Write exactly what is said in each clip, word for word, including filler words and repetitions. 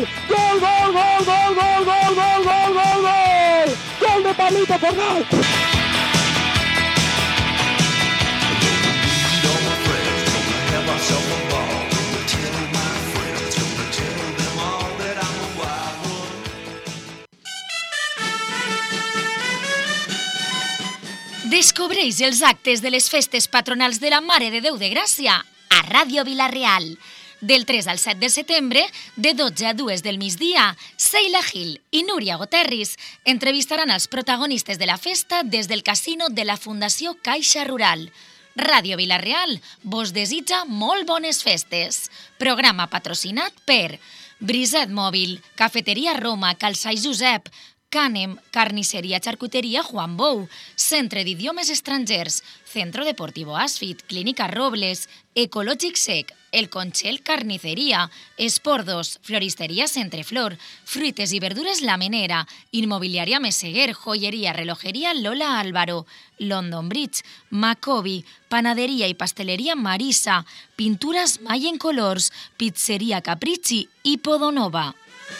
Gol, gol, gol, gol, gol, gol, gol, gol, gol, gol. Gol de Pablito Fornal. Descobreix els actes de les festes patronals de la Mare de Déu de Gràcia a Ràdio Vila-real. Del tres al set de setembre, de dotze a dues del migdia, Sheila Gil i Núria Goterris entrevistaran els protagonistes de la festa des del casino de la Fundació Caixa Rural. Ràdio Vila-real vos desitja molt bones festes. Programa patrocinat per Briset Mòbil, Cafeteria Roma, Calçai Josep, Canem, Carnisseria Charcuteria Juan Bou, Centre d'Idiomes Estrangers, Centro Deportivo Asfit, Clínica Robles, Ecològic Sec, El Conchel Carniceria, Espordos, Floristeria Centreflor, Fruites i Verdures La Menera, Inmobiliària Meseguer, Joyeria Relojeria Lola Álvaro, London Bridge, Macobi, Panaderia i Pasteleria Marisa, Pintures Mayen Colors, Pizzeria Capricci i Podonova.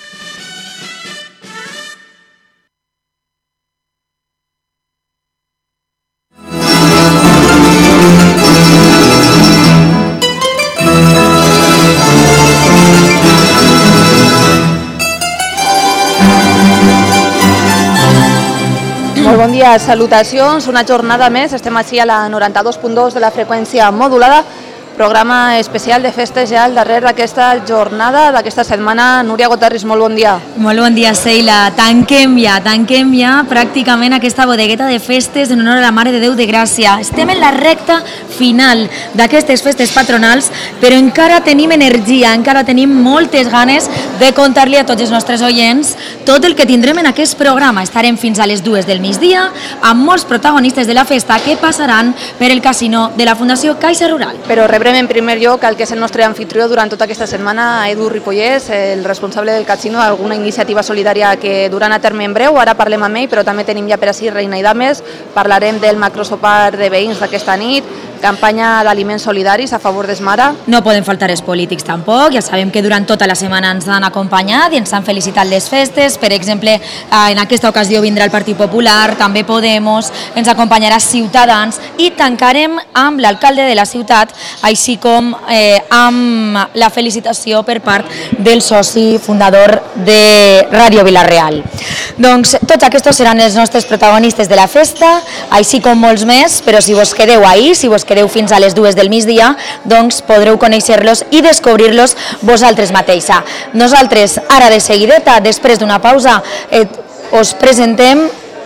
Molt bon dia, salutacions, una jornada més, estem així a la noranta-dos punt dos de la freqüència modulada, programa especial de festes ja al darrer d'aquesta jornada, d'aquesta setmana. Núria Goterris, molt bon dia. Molt bon dia, Sheila. Tanquem ja, tanquem ja pràcticament aquesta bodegueta de festes en honor a la Mare de Déu de Gràcia. Estem en la recta final d'aquestes festes patronals, però encara tenim energia, encara tenim moltes ganes de contar-li a tots els nostres oients tot el que tindrem en aquest programa. Estarem fins a les dues del migdia amb molts protagonistes de la festa que passaran per el casino de la Fundació Caixa Rural. Però rebrem en primer lloc el que és el nostre anfitrió durant tota aquesta setmana, Edu Ripollès, el responsable del casino, alguna iniciativa solidària que duran a terme en breu. Ara parlem amb ell, però també tenim ja per així Reina i Dames, parlarem del macrosopar de veïns d'aquesta nit, campanya d'aliments solidaris a favor d'Esmara. No poden faltar els polítics tampoc, ja sabem que durant tota la setmana ens han acompanyat i ens han felicitat les festes. Per exemple, en aquesta ocasió vindrà el Partit Popular, també Podemos, ens acompanyarà Ciutadans i tancarem amb l'alcalde de la ciutat, així com eh, amb la felicitació per part del soci fundador de Ràdio Vila-real. Doncs tots aquests seran els nostres protagonistes de la festa, així com molts més, però si vos quedeu ahí, si vos quedeu fins a les dues del migdia, doncs podreu conèixer-los i descobrir-los vosaltres mateixa. Nosaltres, ara de seguideta, després d'una pausa, eh, us presentem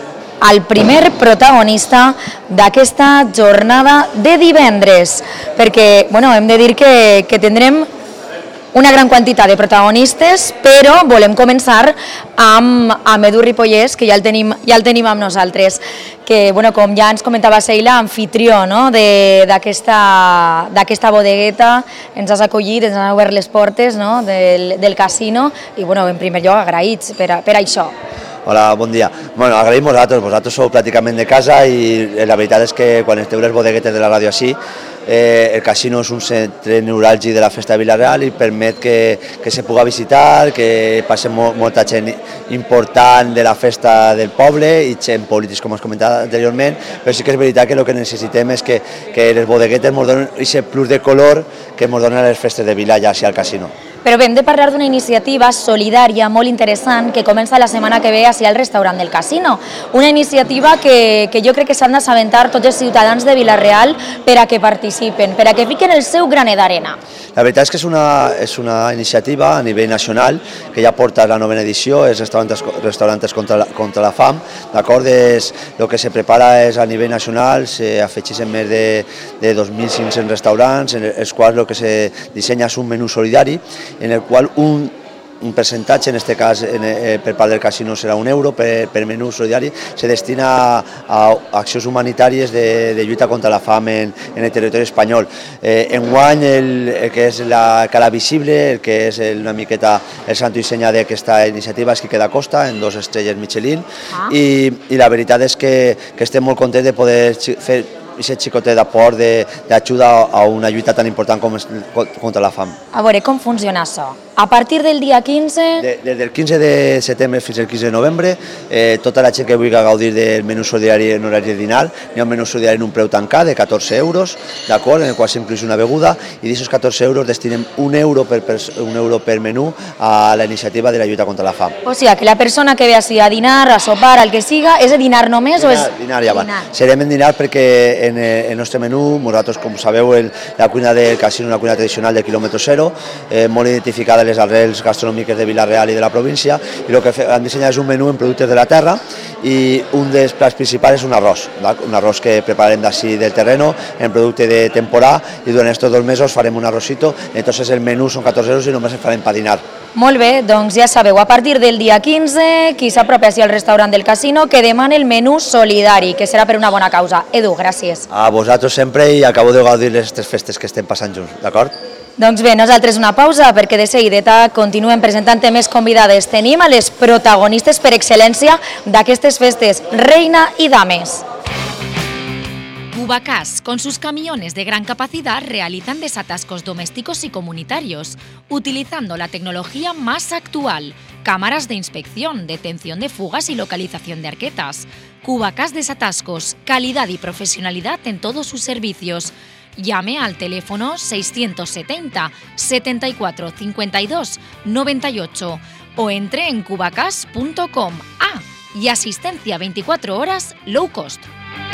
el primer protagonista d'aquesta jornada de divendres, perquè bueno, hem de dir que, que tindrem una gran quantitat de protagonistes, però volem començar amb, amb Edu Ripollès, que ja el tenim, ja el tenim amb nosaltres, que bueno, com ja ens comentava Sheila, anfitrió, no? d'aquesta d'aquesta bodegueta, ens has acollit, ens han obert les portes, no? del, del casino, i bueno, en primer lloc agraïts per, per això. Hola, bon dia. Bueno, agraïm vosaltres, vosaltres sou pràcticament de casa i la veritat és que quan esteu les bodeguetes de la ràdio així, eh, el casino és un centre neuràlgic de la festa de Vila-real i permet que, que se pugui visitar, que passi molt, molta gent important de la festa del poble i gent polítics, com has comentat anteriorment, però sí que és veritat que el que necessitem és que, que les bodeguetes ens donen aquest plus de color que ens donen les festes de Vila ja hacia el casino. Però bé, hem de parlar d'una iniciativa solidària molt interessant que comença la setmana que ve hacia el restaurant del casino. Una iniciativa que, que jo crec que s'han d'assabentar tots els ciutadans de Vila-real per a que participen, per a que fiquen el seu granet d'arena. La veritat és que és una, és una iniciativa a nivell nacional que ja porta la novena edició, és Restaurantes, restaurantes contra, la, contra la fam, d'acord? El que se prepara és a nivell nacional, s'afegeixen més de, de dos mil cinc-cents restaurants, en els quals el que se dissenya és un menú solidari, en el qual un, un percentatge, en aquest cas en, eh, per part del casino serà un euro per, per menú solidari, se destina a, a accions humanitàries de, de lluita contra la fam en, en el territori espanyol. Eh, enguany el, el que és la cara visible, el que és el, una miqueta el santo i senya d'aquesta iniciativa és Quique da Costa, en dos estrelles Michelin, ah. i, i la veritat és que, que estem molt contents de poder fer aquest xicotet d'aport d'ajuda a una lluita tan important com és contra la fam. A veure, com funciona això? A partir del dia quinze... De, des del quinze de setembre fins al quinze de novembre, eh, tota la gent que vulgui gaudir del menú solidari en horari de dinar, hi ha un menú solidari en un preu tancat de catorze euros, d'acord, en el qual s'incluïs una beguda, i d'aquests catorze euros destinem un euro per, per, un euro per menú a la iniciativa de la lluita contra la fam. O sigui, que la persona que ve així a dinar, a sopar, al que siga, és a dinar només dinar, o és... Dinar, ja va. Dinar. Serem en dinar perquè en el nostre menú, nosaltres, com sabeu, el, la cuina del casino és una cuina tradicional de quilòmetre zero, eh, molt identificada les arrels gastronòmiques de Vila-real i de la província, i el que hem dissenyat és un menú en productes de la terra, i un dels plats principals és un arròs, un arròs que prepararem d'ací del terreno, en producte de temporada, i durant aquests dos mesos farem un arrocito, entonces el menú són catorze euros i només el farem per dinar. Molt bé, doncs ja sabeu, a partir del dia quinze, qui s'apropi al restaurant del casino, que demani el menú solidari, que serà per una bona causa. Edu, gràcies. A vosaltres sempre, i acabo de gaudir les tres festes que estem passant junts, d'acord? Doncs bé, nosaltres una pausa perquè de seguideta continuem presentant més convidades. Tenim a les protagonistes per excel·lència d'aquestes festes, reina i dames. Cubacas, con sus camiones de gran capacidad, realizan desatascos domésticos y comunitarios, utilizando la tecnología más actual, cámaras de inspección, detención de fugas y localización de arquetas. Cubacas Desatascos, calidad y profesionalidad en todos sus servicios. Llame al teléfono seiscientos setenta, setenta y cuatro, cincuenta y dos, noventa y ocho o entre en cubacas punto com. Ah, y asistencia veinticuatro horas low cost.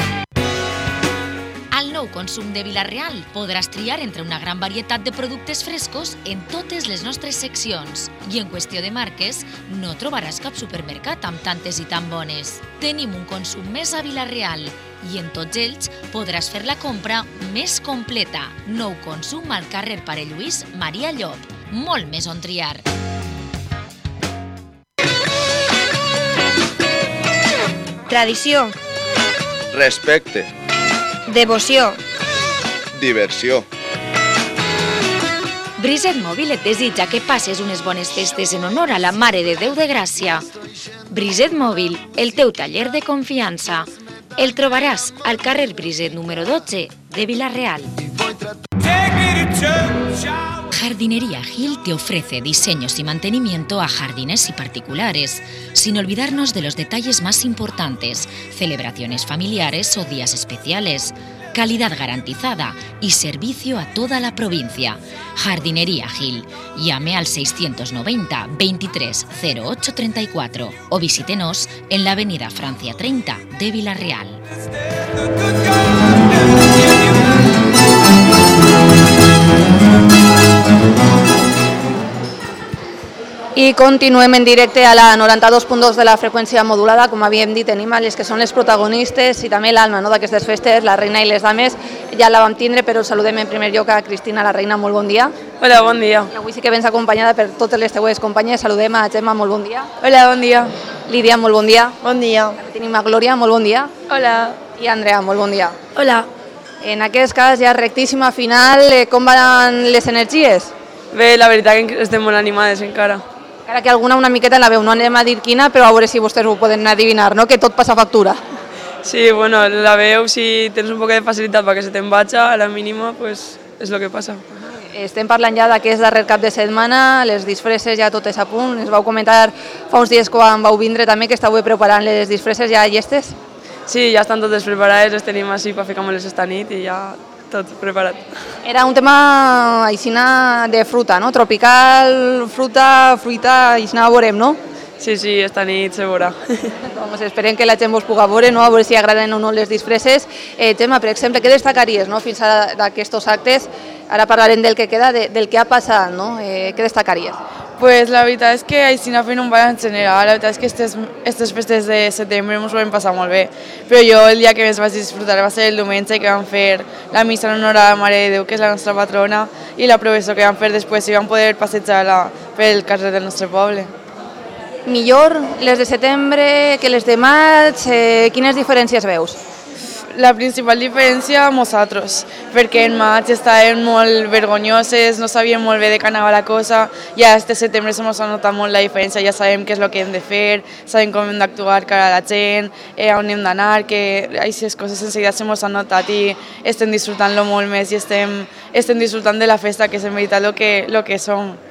Al Nou Consum de Vila-real podràs triar entre una gran varietat de productes frescos en totes les nostres seccions. I en qüestió de marques, no trobaràs cap supermercat amb tantes i tan bones. Tenim un consum més a Vila-real i en tots ells podràs fer la compra més completa. Nou Consum al carrer Pare Lluís, Maria Llop. Molt més on triar. Tradició. Respecte. Devoció. Diversió. Briset Mòbil et desitja que passes unes bones festes en honor a la Mare de Déu de Gràcia. Briset Mòbil, el teu taller de confiança. El trobaràs al carrer Briset número dotze de Vila-real. Jardinería Gil te ofrece diseños y mantenimiento a jardines y particulares, sin olvidarnos de los detalles más importantes, celebraciones familiares o días especiales, calidad garantizada y servicio a toda la provincia. Jardinería Gil. Llame al seiscientos noventa, veintitrés, cero ocho treinta y cuatro o visítenos en la avenida Francia treinta de Vila-real. I continuem en directe a la noranta-dos punt dos de la freqüència modulada. Com havíem dit, tenim a les que són les protagonistes i també l'alma, no?, d'aquestes festes, la reina i les dames. Ja la vam tindre, però saludem en primer lloc a Cristina, la reina, molt bon dia. Hola, bon dia. Avui sí que vens acompanyada per totes les teues companyes. Saludem a Gemma, molt bon dia. Hola, bon dia. Lídia, molt bon dia. Bon dia. Tenim a Glòria, molt bon dia. Hola. I Andrea, molt bon dia. Hola. En aquest cas, ja rectíssima final, com van les energies? Bé, la veritat que estem molt animades encara. Encara que alguna una miqueta en la veu, no anem a dir quina, però a veure si vostès ho poden adivinar, no?, que tot passa factura. Sí, bueno, la veu, si tens un poc de facilitat perquè se te'n vaig a la mínima, pues és el que passa. Estem parlant ja d'aquest darrer cap de setmana, les disfresses ja totes a punt. Ens vau comentar fa uns dies quan vau vindre també que estàveu preparant les disfresses ja llestes. Sí, ja estan totes preparades, les tenim així per ficar-me-les esta nit i ja tot preparat. Era un tema aixina de fruta, no? Tropical, fruta, fruita, aixina veurem, no? Sí, sí, esta nit se veurà. Doncs esperem que la gent vos puga veure, no?, a veure si agraden o no les disfresses. Eh, Gemma, per exemple, què destacaries, no?, fins a d'aquests actes? Ara parlarem del que queda, de, del que ha passat, no? Eh, què destacaries? Pues la veritat és que així fent un balanç general, la veritat és que aquestes, aquestes festes de setembre ens ho vam passar molt bé, però jo el dia que més vaig disfrutar va ser el diumenge que vam fer la missa en honor a la Mare de Déu, que és la nostra patrona, i la processó que vam fer després i vam poder passejar-la pel carrer del nostre poble. Millor les de setembre que les de maig, eh, quines diferències veus? La principal diferència a nosaltres, perquè en maig estaven molt vergonyoses, no sabíem molt bé de què anava la cosa, i a este setembre se mos ha notat molt la diferència, ja sabem què és el que hem de fer, sabem com hem d'actuar cara a la gent, eh, on hem d'anar, que aquestes coses en seguida se mos han notat i estem disfrutant-lo molt més i estem, estem disfrutant de la festa, que és en veritat el que, lo que som.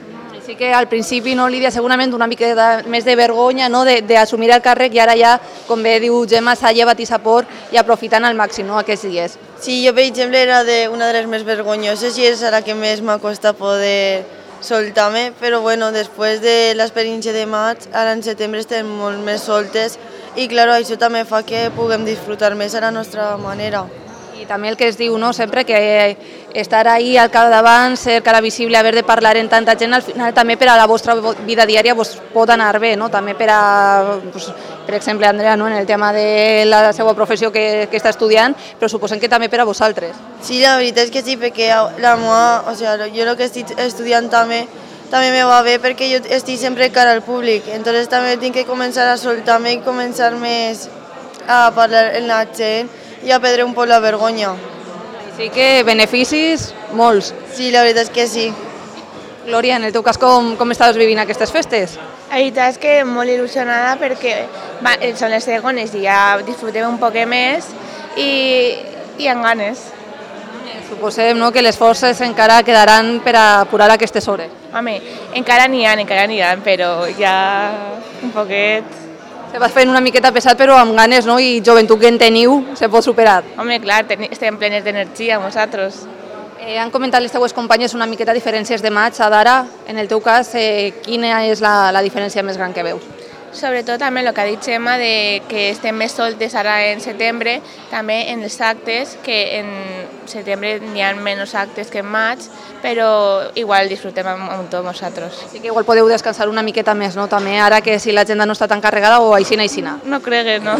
Sí que al principi, no, Lídia, segurament una mica més de vergonya, no, d'assumir el càrrec i ara ja, com bé diu Gemma, s'ha llevat i s'ha por i aprofitant al màxim, no, aquests dies. Sí, jo per exemple era de una de les més vergonyoses i és a la que més m'ha costat poder soltar-me, però bueno, després de l'experiència de maig, ara en setembre estem molt més soltes i claro, això també fa que puguem disfrutar més a la nostra manera. I també el que es diu, no, sempre que estar ahí al capdavant, ser cara visible, haver de parlar en tanta gent, al final també per a la vostra vida diària vos pot anar bé, no? També per a, pues, per exemple, Andrea, no, en el tema de la seva professió que, que està estudiant, però suposem que també per a vosaltres. Sí, la veritat és que sí, perquè la meva, o sigui, jo el que estic estudiant també també me va bé perquè jo estic sempre cara al públic, entonces també tinc que començar a soltar-me i començar més a parlar amb la gent i a perdre un poc la vergonya. Així que beneficis, molts. Sí, la veritat és que sí. Glòria, en el teu cas com, com estaves vivint aquestes festes? La veritat és que molt il·lusionada perquè va, són les segones i ja disfrutem un poc més i, i amb ganes. Suposem, no, que les forces encara quedaran per a apurar aquestes hores. Home, encara n'hi ha, encara n'hi ha, però ja un poquet... Se va fent una miqueta pesat, però amb ganes, no? I joventut que en teniu, se pot superar. Home, clar, ten, estem plenes d'energia, nosaltres. Eh, han comentat les teues companyes una miqueta diferències de maig a d'ara. En el teu cas, eh, quina és la, la diferència més gran que veus? Sobretot també el que ha dit Gemma de que estem més soltes ara en setembre, també en els actes, que en setembre n'hi ha menys actes que en maig, però igual disfrutem amb, amb tots nosaltres. Sí que igual podeu descansar una miqueta més, no? També ara que si l'agenda no està tan carregada o aixina, aixina. No cregues, no?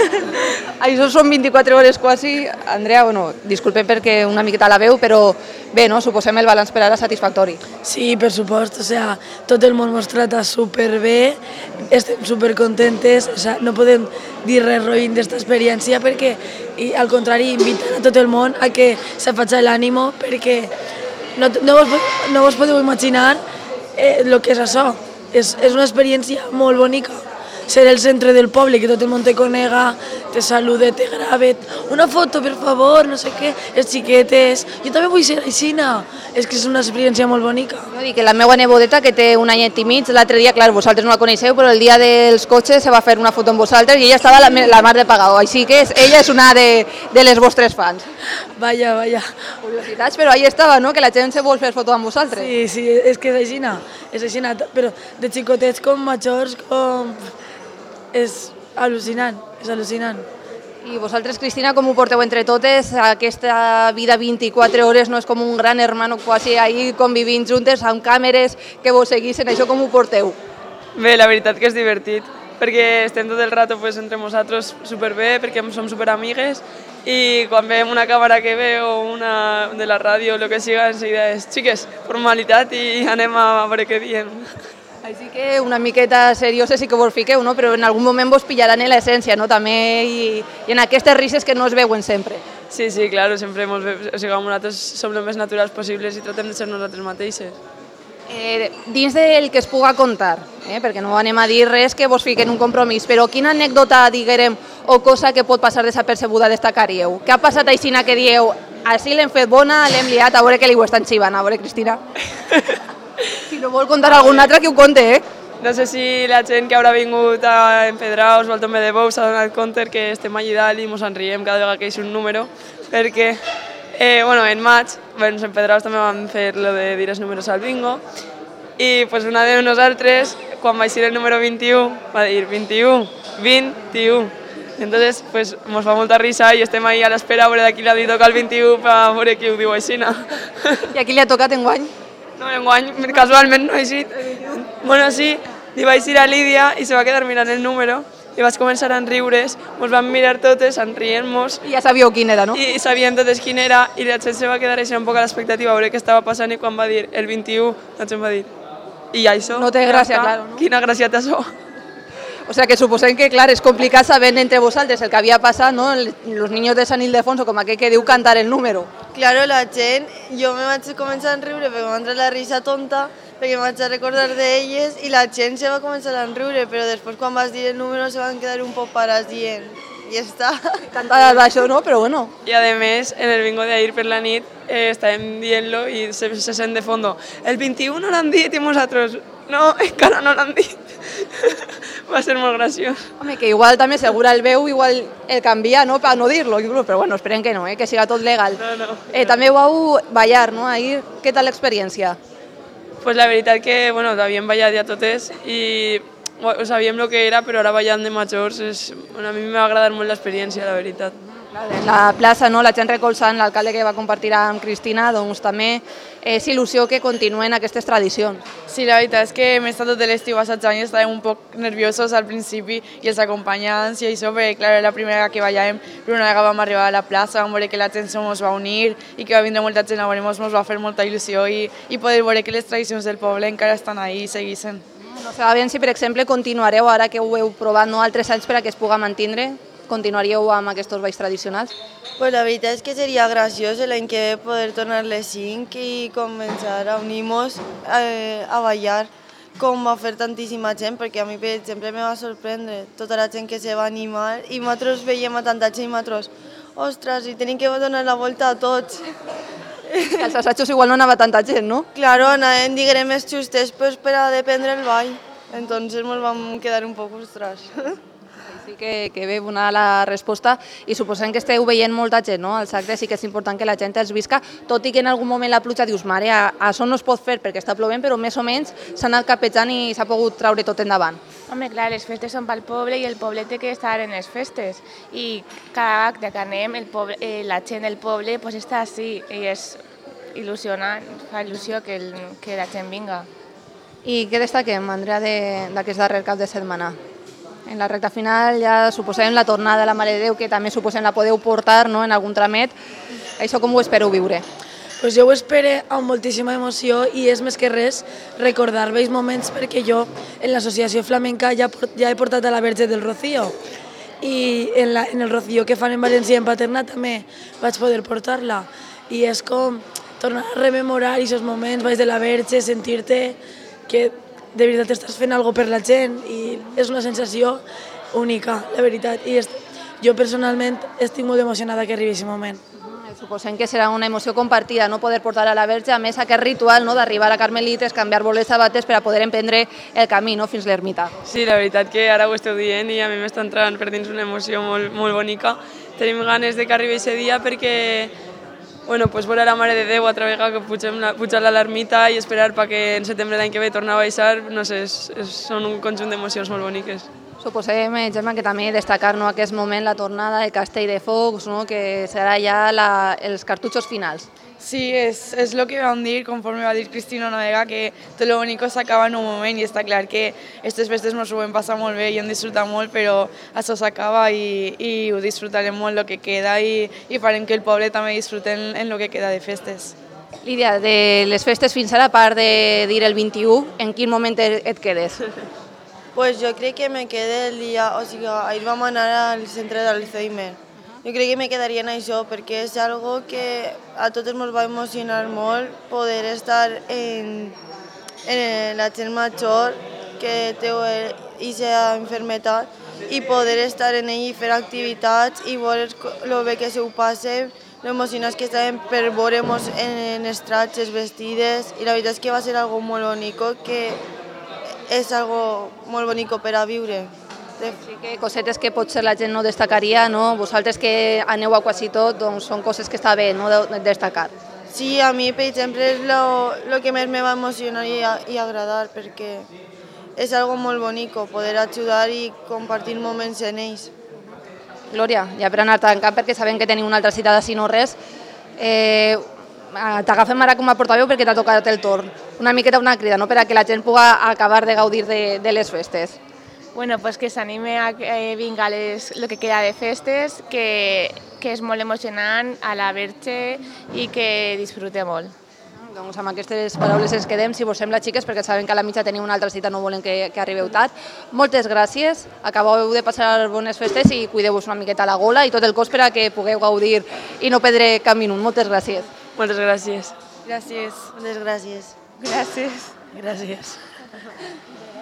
Això són vint-i-quatre hores quasi. Andrea, bueno, disculpem perquè una miqueta la veu, però bé, no? Suposem el balanç per ara satisfactori. Sí, per supost, o sea, tot el món mos trata superbé, estem supercontentes, o sea, no podem dir res roïn d'esta experiència perquè, i, al contrari, invitar a tot el món a que se faci l'ànimo perquè no, no, vos, no vos podeu imaginar eh, el que és això. És, és una experiència molt bonica. Ser el centre del poble, que tot el món te conega, te salude, te grave, una foto, per favor, no sé què, els xiquetes... Jo també vull ser aixina, és que és una experiència molt bonica. No, dic que la meva nebodeta, que té un anyet i mig, l'altre dia, clar, vosaltres no la coneixeu, però el dia dels cotxes se va fer una foto amb vosaltres i ella estava la, la mar de pagador, així que és, ella és una de, de les vostres fans. Vaya, vaya. Curiositats, però ahí estava, no?, que la gent se vol fer foto amb vosaltres. Sí, sí, és que és aixina, és aixina, però de xicotets com majors, com... És al·lucinant, és al·lucinant. I vosaltres, Cristina, com ho porteu entre totes? Aquesta vida vint-i-quatre hores no és com un gran hermano quasi ahí convivint juntes amb càmeres que vos seguissin, això com ho porteu? Bé, la veritat que és divertit, perquè estem tot el rato pues, entre nosaltres superbé, perquè som superamigues i quan veiem una càmera que ve o una de la ràdio o el que siga, enseguida és xiques, formalitat i anem a veure què diem. Així que una miqueta seriosa sí que vos fiqueu, no? Però en algun moment vos pillaran en l'essència, no? També i, i en aquestes risses que no es veuen sempre. Sí, sí, claro, sempre mos ve, o sigui, nosaltres som el més naturals possibles i tratem de ser nosaltres mateixes. Eh, dins del que es puga contar, eh? Perquè no anem a dir res que vos fiquen un compromís, però quina anècdota, diguem, o cosa que pot passar desapercebuda destacaríeu? Què ha passat aixina que dieu, així l'hem fet bona, l'hem liat, a veure que li ho estan xivant, a veure, Cristina? Si no vol contar algun altre, que ho conte, eh? No sé si la gent que haurà vingut a Empedraos o al Tomé de Bou s'ha donat compte que estem allà dalt i mos enriem cada vegada que hi és un número, perquè eh, bueno, en maig, bueno, en Empedraos també vam fer lo de dir els números al bingo i pues, una de nosaltres, quan va ser el número vint-i-u, va dir vint-i-u, vint-i-u. Entonces, pues, mos fa molta risa i estem ahí a l'espera a veure de qui li toca el vint-i-u per veure qui ho diu així. I a qui li ha tocat enguany? No, enguany casualment no ha eixit. Bueno, sí, li vaig dir a Lídia i se va quedar mirant el número i vaig començar a enriure's, mos vam mirar totes, enrient-mos. I ja sabíeu quin era, no? I sabíem totes quin era i la gent se va quedar així un poc a l'expectativa a veure què estava passant i quan va dir el vint-i-u, la gent va dir i això? No té gràcia, claro, no? Quina gràcia té això? O sea que suposem que, clar, és complicat saber entre vosaltres el que havia passat, no? Els niños de San Ildefonso, com aquell que diu cantar el número. Claro, la gent, jo me vaig començar a enriure perquè m'ha entrat la risa tonta, perquè me vaig a recordar d'elles i la gent se va començar a enriure, però després quan vas dir el número se van quedar un poc parats dient fiesta. Tanta d'això, no? Però bueno. I a més, en el bingo d'ahir per la nit eh, estàvem dient-lo i se, se sent de fondo el vint-i-u no l'han dit i nosaltres no, encara no l'han dit. Va ser molt graciós. Home, que igual també segura el veu, igual el canvia, no?, per no dir-lo, però bueno, esperem que no, eh? Que siga tot legal. No, no. Eh, també vau ballar, no?, ahir. Què tal l'experiència? Pues la veritat que, bueno, havíem ballat ja totes i bueno, sabíem el que era, però ara ballant de majors, és, bueno, a mi m'ha agradat molt l'experiència, la veritat. En la plaça, no?, la gent recolzant l'alcalde que va compartir amb Cristina, doncs també és il·lusió que continuen aquestes tradicions. Sí, la veritat és que hem estat tot l'estiu assajant i estàvem un poc nerviosos al principi i els acompanyants i això, perquè clar, era la primera que ballàvem, però una vegada vam arribar a la plaça, vam veure que la gent se mos va unir i que va vindre molta gent a veure-nos, mos va fer molta il·lusió i, i poder veure que les tradicions del poble encara estan ahí i seguissin. No sabem si, per exemple, continuareu, ara que ho heu provat, no, altres anys per a que es puga mantindre, continuaríeu amb aquests balls tradicionals? Pues la veritat és que seria graciós l'any que ve poder tornar les cinc i començar a unir-nos a, a ballar com va fer tantíssima gent, perquè a mi, per exemple, me va sorprendre tota la gent que se va animar i nosaltres veiem a tanta gent i nosaltres, ostres, i tenim que donar la volta a tots. Als assajos igual no anava tanta gent, no? Claro, anàvem, diguem, més justes pues, per a dependre el ball, entonces ens vam quedar un poc, ostres. Sí que, que bé bona la resposta i suposem que esteu veient molta gent, no?, als actes, sí que és important que la gent els visca, tot i que en algun moment la pluja dius, mare, això no es pot fer perquè està plovent, però més o menys s'ha anat capejant i s'ha pogut traure tot endavant. Home, clar, les festes són pel poble i el poble té que estar en les festes i cada acte que anem, el poble, eh, la gent del poble pues, està així i és il·lusionant, fa il·lusió que, el, que la gent vinga. I què destaquem, Andrea, d'aquest darrer cap de setmana? En la recta final ja suposem la tornada de la Mare de Déu, que també suposem la podeu portar, no?, en algun tramet. Això com ho espereu viure? Pues jo ho espero amb moltíssima emoció i és més que res recordar vells moments perquè jo en l'associació flamenca ja, ja he portat a la Verge del Rocío i en, la, en el Rocío que fan en València i en Paterna també vaig poder portar-la i és com tornar a rememorar aquests moments, vaig de la Verge, sentir-te que de veritat estàs fent alguna cosa per la gent i és una sensació única, la veritat. I est... jo personalment estic molt emocionada que arribi aquest moment. Suposem que serà una emoció compartida, no poder portar a la Verge, a més aquest ritual, no?, d'arribar a Carmelites, canviar-vos les sabates per a poder emprendre el camí, no?, fins l'ermita. Sí, la veritat que ara ho esteu dient i a mi m'està entrant per dins una emoció molt, molt bonica. Tenim ganes de que arribi aquest dia perquè bueno, pues veure la Mare de Déu altra vegada que pugem la, pujar a l'ermita i esperar perquè en setembre l'any que ve tornar a baixar, no sé, és, és, són un conjunt d'emocions molt boniques. Suposem, Gemma, que també destacar, no, aquest moment la tornada del Castell de Focs, no, que serà ja la, els cartutxos finals. Sí, és, és el que vam dir, conforme va dir Cristina una vegada, que tot lo bonico s'acaba en un moment i està clar que aquestes festes ens ho hem passat molt bé i hem disfrutat molt, però això s'acaba i, i ho disfrutarem molt el que queda i, i farem que el poble també disfrute en, en el que queda de festes. Lídia, de les festes fins ara, a part de dir el vint-i-u, en quin moment et quedes? Pues jo crec que me quede el dia, o sigui, ahir vam anar al centre d'Alzheimer. Jo crec que me quedaria en això perquè és algo que a tots ens va emocionar molt poder estar en, en la gent major que té aquesta malaltia i poder estar en ell i fer activitats i veure el bé que se ho passa, l'emocionats que estàvem per veure-nos en estratges, vestides i la veritat és que va ser algo molt bonico que és algo molt bonico per a viure. Sí que cosetes que potser la gent no destacaria, no? Vosaltres que aneu a quasi tot, doncs són coses que està bé, no?, de destacar. Sí, a mi, per exemple, és el que més me va emocionar i, i agradar, perquè és algo molt bonico, poder ajudar i compartir moments en ells. Glòria, ja per anar tancant, perquè sabem que teniu una altra cita de si no res, eh, t'agafem ara com a portaveu perquè t'ha tocat el torn. Una miqueta una crida, no?, per a que la gent puga acabar de gaudir de, de les festes. Bueno, pues que s'anime a eh, vinga les, lo que queda de festes, que, que és molt emocionant a la Verge i que disfrute molt. Doncs amb aquestes paraules ens quedem, si vos sembla, xiques, perquè sabem que a la mitja teniu una altra cita, no volen que, que arribeu tard. Moltes gràcies, acabeu de passar bones festes i cuideu-vos una miqueta la gola i tot el cos per a que pugueu gaudir i no perdre cap minut. Moltes gràcies. Moltes gràcies. Gràcies. Moltes gràcies. Gràcies. Gràcies.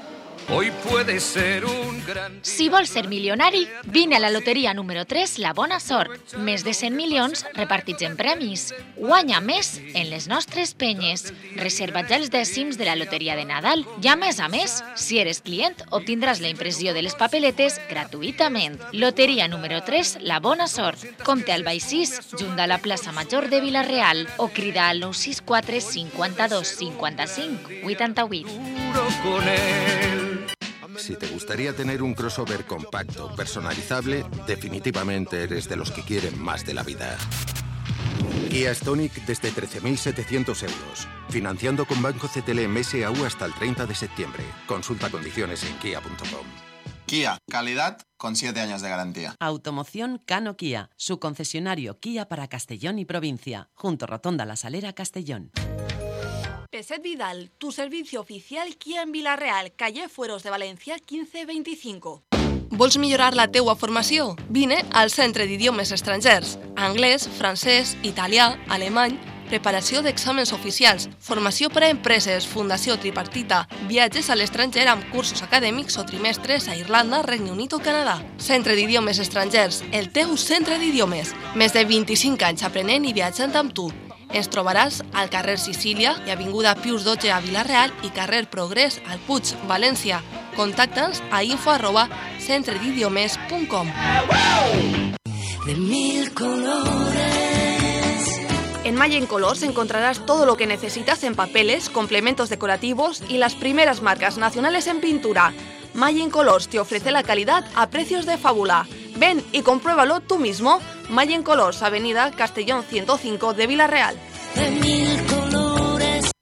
Hoy puede ser un gran... Si vols ser milionari, vine a la loteria número tres La Bona Sort. Més de cent milions repartits en premis. Guanya més en les nostres penyes. Reserva ja els dècims de la loteria de Nadal. I a més a més, si eres client, obtindràs la impressió de les papeletes gratuïtament. Loteria número tres La Bona Sort. Compte al Baix sis, junt a la plaça Major de Vila-real, o crida al nou sis quatre cinquanta-dos cinquanta-cinc vuitanta-vuit. con él. Si te gustaría tener un crossover compacto, personalizable, definitivamente eres de los que quieren más de la vida. Kia Stonic desde trece mil setecientos euros. Financiando con Banco C T L M S A U hasta el treinta de septiembre. Consulta condiciones en kia punto com. Kia, calidad con siete años de garantía. Automoción Cano Kia, su concesionario Kia para Castellón y provincia, junto Rotonda La Salera, Castellón. Peset Vidal, tu servicio oficial Kia en Vila-real, calle Fueros de Valencia quinze veinticinco. Vols millorar la teua formació? Vine al Centre d'Idiomes Estrangers. Anglès, francès, italià, alemany, preparació d'exàmens oficials, formació per a empreses, fundació tripartita, viatges a l'estranger amb cursos acadèmics o trimestres a Irlanda, Regne Unit o Canadà. Centre d'Idiomes Estrangers, el teu centre d'idiomes. Més de vint-i-cinc anys aprenent i viatjant amb tu. Ens trobaràs al carrer Sicília i avinguda Pius dotze a Vila-real i carrer Progrés al Puig, València. Contacta'ns a info arroba centredidiomes punt com. De mil colores. En Mayen Colors encontrarás todo lo que necesitas en papeles, complementos decorativos y las primeras marcas nacionales en pintura. Mayen Colors te ofrece la calidad a precios de fábula. Ven y compruébalo tú mismo. Mayen Colors, Avenida Castellón ciento cinco de Vila-real. De mil colores.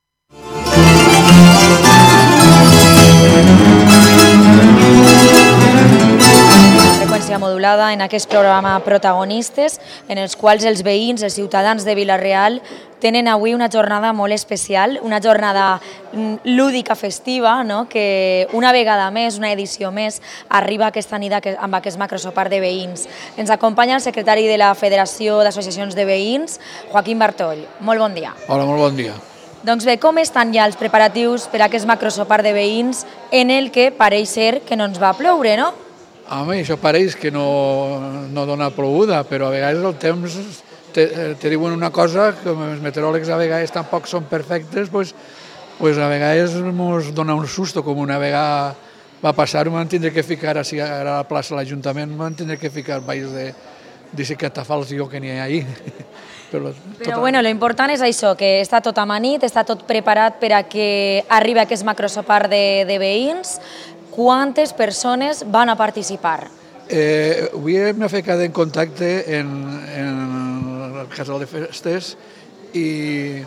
Freqüència modulada en aquest programa Protagonistes, en els quals els veïns, els ciutadans de Vila-real tenen avui una jornada molt especial, una jornada lúdica festiva, no? Que una vegada més, una edició més, arriba aquesta nit amb aquest macrosopar de veïns. Ens acompanya el secretari de la Federació d'Associacions de Veïns, Joaquim Bartoll. Molt bon dia. Hola, molt bon dia. Doncs bé, com estan ja els preparatius per a aquest macrosopar de veïns en el que pareix ser que no ens va ploure, no? Home, això pareix que no, no dona ploguda, però a vegades el temps te, te diuen una cosa que els meteoròlegs a vegades tampoc són perfectes, pues, pues a vegades ens dona un susto, com una vegada va passar, em van tindre que ficar, si ara a la plaça de l'Ajuntament, em van tindre que ficar baix de, de catafals jo que n'hi ha ahí. Però, Però bueno, lo important és això, que està tot amanit, està tot preparat per a que arribi aquest macrosopar de, de veïns. Quantes persones van a participar? Eh, avui m'he ficat en contacte en, en el casal de festes i,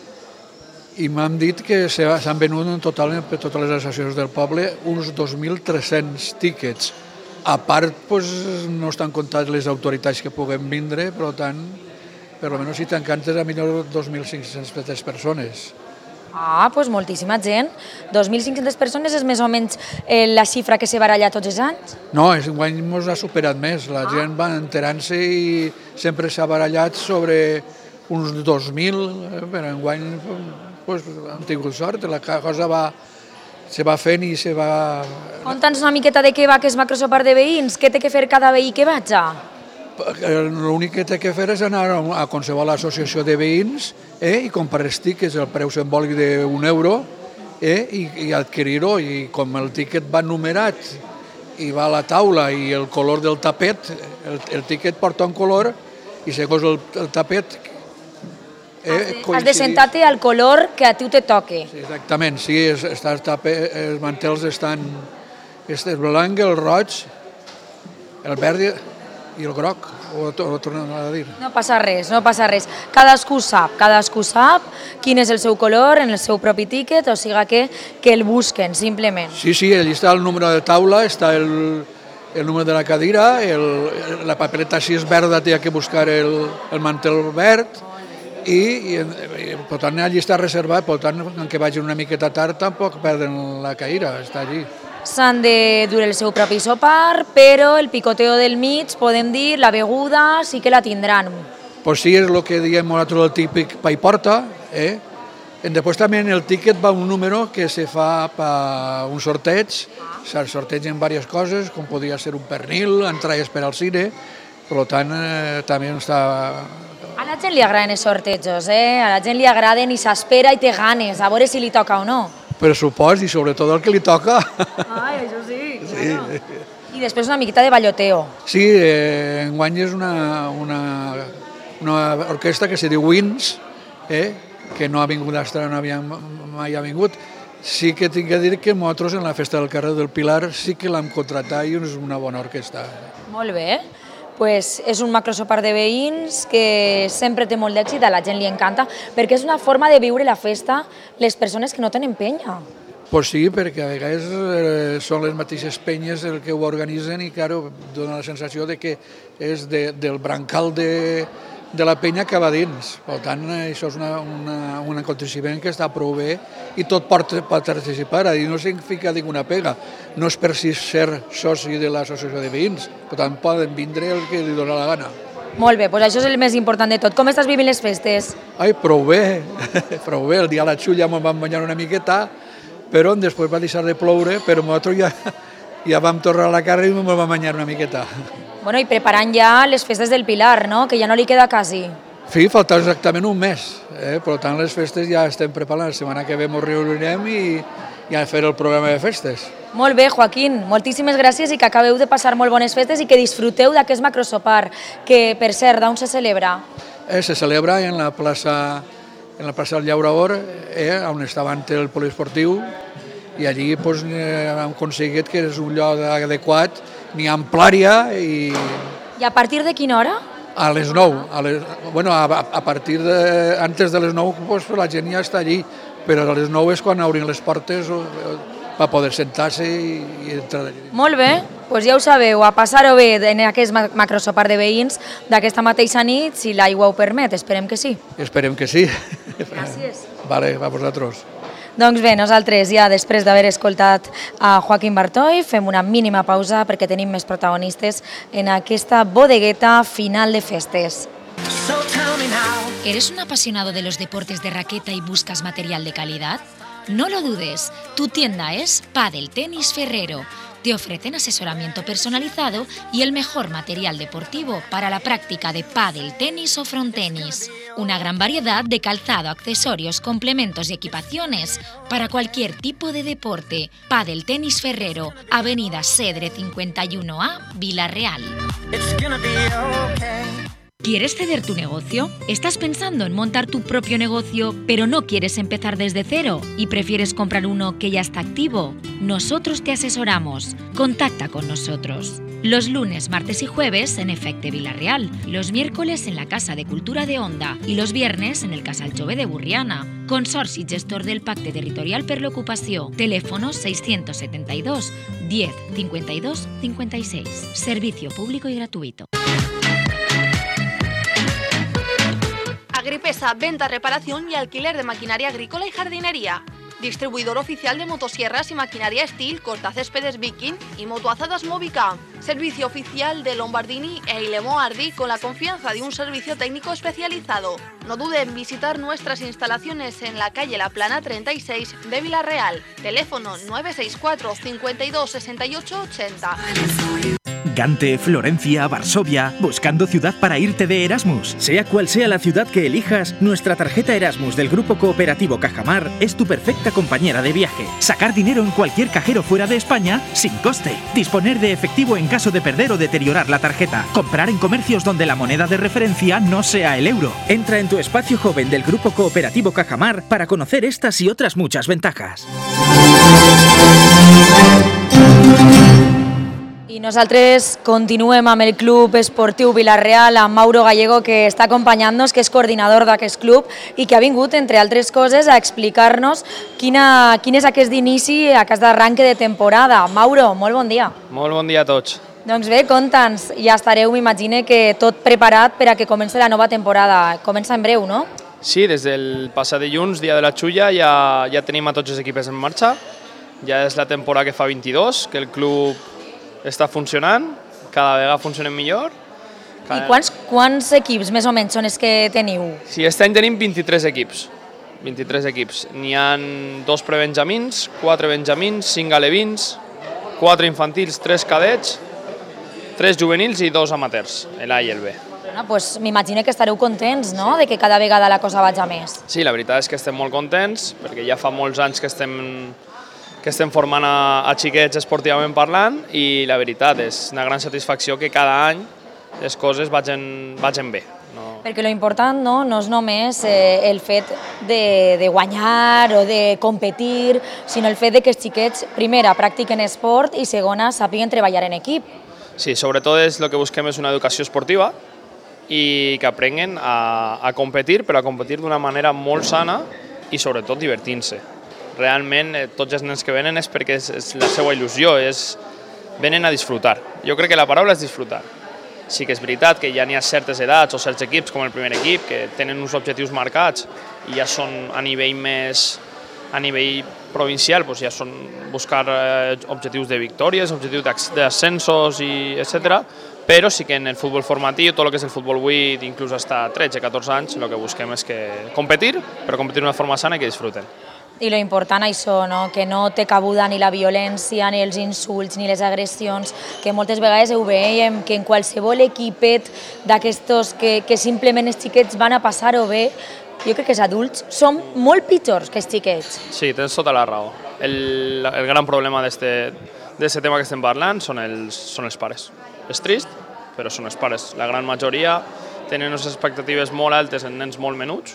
i m'han dit que s'han venut en total per totes les associacions del poble uns dos mil tres-cents tíquets. A part, pues, no estan comptats les autoritats que puguem vindre, per tant, per almenys si t'encantes, a millor dos mil cinc-centes persones. Ah, doncs pues moltíssima gent. dos mil cinc-centes persones és més o menys eh, la xifra que se baralla tots els anys? No, enguany ens ha superat més. La ah. gent va enterant-se i sempre s'ha barallat sobre uns dos mil, eh, però enguany pues, hem tingut sort. La cosa va, se va fent i se va... Conta'ns una miqueta de què va aquest macrosopar de veïns. Què té que fer cada veí que vaig? L'únic que té que fer és anar a qualsevol associació de veïns eh, i comprar els tíquets, el preu simbòlic d'un euro, eh, i, i adquirir-ho. I com el tíquet va numerat i va a la taula i el color del tapet, el, el tíquet porta un color i segons el, el tapet... Eh, has de sentar-te al color que a tu te toque. Sí, exactament, sí, es, està el tapet, els mantels estan este, el blanc, el roig, el verd i el groc, o, o tornem a dir. No passa res, no passa res. Cadascú sap, cadascú sap quin és el seu color en el seu propi tíquet, o sigui que, que el busquen, simplement. Sí, sí, allà està el número de taula, està el, el número de la cadira, el, la papereta si és verda té que buscar el, el mantel verd, i, i, i per tant allà està reservat, per tant, que vagin una miqueta tard tampoc perden la cadira, està allí. S'han de dur el seu propi sopar, però el picoteo del mig, podem dir, la beguda, sí que la tindran. Pues sí, és el que diem nosaltres el típic pa i porta, eh? Després també en el tiquet va un número que se fa per un sorteig, se sortegen diverses coses, com podria ser un pernil, entrades per al cine, per tant eh, també està... A la gent li agraden els sortejos, eh? A la gent li agraden i s'espera i té ganes, a veure si li toca o no. Pressupost i sobretot el que li toca. Ai, això sí, sí. I després una miqueta de balloteo. Sí, eh, enguany és una, una, una orquestra que se diu Wins, eh? que no ha vingut d'Astra, no havia, mai ha vingut. Sí que tinc que dir que nosaltres en la festa del carrer del Pilar sí que l'hem contratat i és una bona orquestra. Molt bé. Pues és un macrosopar de veïns que sempre té molt d'èxit, a la gent li encanta, perquè és una forma de viure la festa les persones que no tenen penya. Pues sí, perquè a vegades eh, són les mateixes penyes el que ho organitzen i, claro, dona la sensació de que és de, del brancal de, de la penya que va dins. Per tant, això és una, una, un aconteciment que està prou bé i tot pot participar. I no significa ninguna pega. No és per si ser soci de l'associació de veïns. Per tant, poden vindre el que li dona la gana. Molt bé, doncs això és el més important de tot. Com estàs vivint les festes? Ai, prou bé, prou bé. El dia de la Xulla me'n vam banyar una miqueta, però després va deixar de ploure, però nosaltres ja, ja vam tornar a la carra i me'n vam banyar una miqueta. Bueno, i preparant ja les festes del Pilar, no? Que ja no li queda quasi. Sí, falta exactament un mes. Eh? Per tant, les festes ja estem preparant. La setmana que ve ens reunirem i, i a fer el programa de festes. Molt bé, Joaquín. Moltíssimes gràcies i que acabeu de passar molt bones festes i que disfruteu d'aquest macrosopar, que, per cert, d'on se celebra? Eh, se celebra en la plaça, en la plaça del Llaurador, eh, on està abans el poliesportiu, i allí pues, eh, hem aconseguit que és un lloc adequat, n'hi ha amplària i... I a partir de quina hora? A les nou. A, les, bueno, a, a partir de... Antes de les nou pues, la gent ja està allí, però a les nou és quan obrin les portes o, per poder sentar-se i, i entrar allí. Molt bé, doncs ja ho sabeu, a passar-ho bé en aquest macrosopar de veïns d'aquesta mateixa nit, si l'aigua ho permet, esperem que sí. Esperem que sí. Gràcies. Vale, va vosaltres. Doncs bé, nosaltres ja després d'haver escoltat a Joaquín Bartoy fem una mínima pausa perquè tenim més protagonistes en aquesta bodegueta final de festes. ¿Eres un apasionado de los deportes de raqueta y buscas material de calidad? No lo dudes, tu tienda es Padel Tenis Ferrero. Te ofrecen asesoramiento personalizado y el mejor material deportivo para la práctica de pádel, tenis o frontenis. Una gran variedad de calzado, accesorios, complementos y equipaciones para cualquier tipo de deporte. Padel Tenis Ferrero, Avenida Cedre cincuenta y uno A, Vila Real. ¿Quieres ceder tu negocio? ¿Estás pensando en montar tu propio negocio, pero no quieres empezar desde cero y prefieres comprar uno que ya está activo? Nosotros te asesoramos. Contacta con nosotros. Los lunes, martes y jueves en Efecte Vila-real, los miércoles en la Casa de Cultura de Onda y los viernes en el Casal Jove de Burriana. Consorci gestor del Pacte Territorial per l'Ocupació. Teléfono seiscientos setenta y dos, diez, cincuenta y dos, cincuenta y seis. Servicio público y gratuito. Agripesa, venta, reparación y alquiler de maquinaria agrícola y jardinería. Distribuidor oficial de motosierras y maquinaria Steel, cortacéspedes Viking y motoazadas Movica. Servicio oficial de Lombardini e Ilemo Ardi con la confianza de un servicio técnico especializado. No dude en visitar nuestras instalaciones en la calle La Plana treinta y seis de Vila-real. Teléfono nueve seis cuatro, cincuenta y dos, sesenta y ocho, ochenta. Gante, Florencia, Varsovia, buscando ciudad para irte de Erasmus. Sea cual sea la ciudad que elijas, nuestra tarjeta Erasmus del Grupo Cooperativo Cajamar es tu perfecta compañera de viaje. Sacar dinero en cualquier cajero fuera de España sin coste. Disponer de efectivo en caso de perder o deteriorar la tarjeta. Comprar en comercios donde la moneda de referencia no sea el euro. Entra en tu espacio joven del Grupo Cooperativo Cajamar para conocer estas y otras muchas ventajas. I nosaltres continuem amb el Club Esportiu Vila-real, amb Mauro Gallego, que està acompanyant-nos, que és coordinador d'aquest club i que ha vingut, entre altres coses, a explicar-nos quina, quin és aquest inici, aquest arranque de temporada. Mauro, molt bon dia. Molt bon dia a tots. Doncs bé, conta'ns, ja estareu, m'imagine, que tot preparat per a que comenci la nova temporada. Comença en breu, no? Sí, des del passat dilluns, dia de la Xulla, ja, ja tenim a tots els equips en marxa. Ja és la temporada que fa vint-i-dos, que el club està funcionant, cada vegada funcionem millor. Cada... I quants, quants equips més o menys són els que teniu? Sí, aquest any tenim vint-i-tres equips. vint-i-tres equips. N'hi ha dos prebenjamins, quatre benjamins, cinc alevins, quatre infantils, tres cadets, tres juvenils i dos amateurs, l'A i el B. Bueno, pues m'imagino que estareu contents, no?, de que cada vegada la cosa vagi a més. Sí, la veritat és que estem molt contents, perquè ja fa molts anys que estem, que estem formant a, a xiquets esportivament parlant i la veritat és una gran satisfacció que cada any les coses vagin, vagin bé. No? Perquè lo important no, no és només eh, el fet de, de guanyar o de competir, sinó el fet de que els xiquets, primera, practiquen esport i segona, sàpiguen treballar en equip. Sí, sobretot és, el que busquem és una educació esportiva i que aprenguen a, a competir, però a competir d'una manera molt sana i sobretot divertint-se. Realment, eh, tots els nens que venen és perquè és, és la seva il·lusió, és, venen a disfrutar. Jo crec que la paraula és disfrutar. Sí que és veritat que ja n'hi ha certes edats o certs equips, com el primer equip, que tenen uns objectius marcats i ja són a nivell més a nivell provincial, doncs ja són buscar eh, objectius de victòries, objectius d'ascensos, i etcètera. Però sí que en el futbol formatiu, tot el que és el futbol vuit, inclús fins a tretze catorze anys, el que busquem és que competir, però competir d'una forma sana i que disfruten. I lo important això, no? Que no té cabuda ni la violència, ni els insults, ni les agressions, que moltes vegades ho veiem, que en qualsevol equipet d'aquestos que, que simplement els xiquets van a passar-ho bé, jo crec que els adults són molt pitjors que els xiquets. Sí, tens tota la raó. El, el gran problema d'aquest tema que estem parlant són els, són els pares. És trist, però són els pares. La gran majoria tenen unes expectatives molt altes en nens molt menuts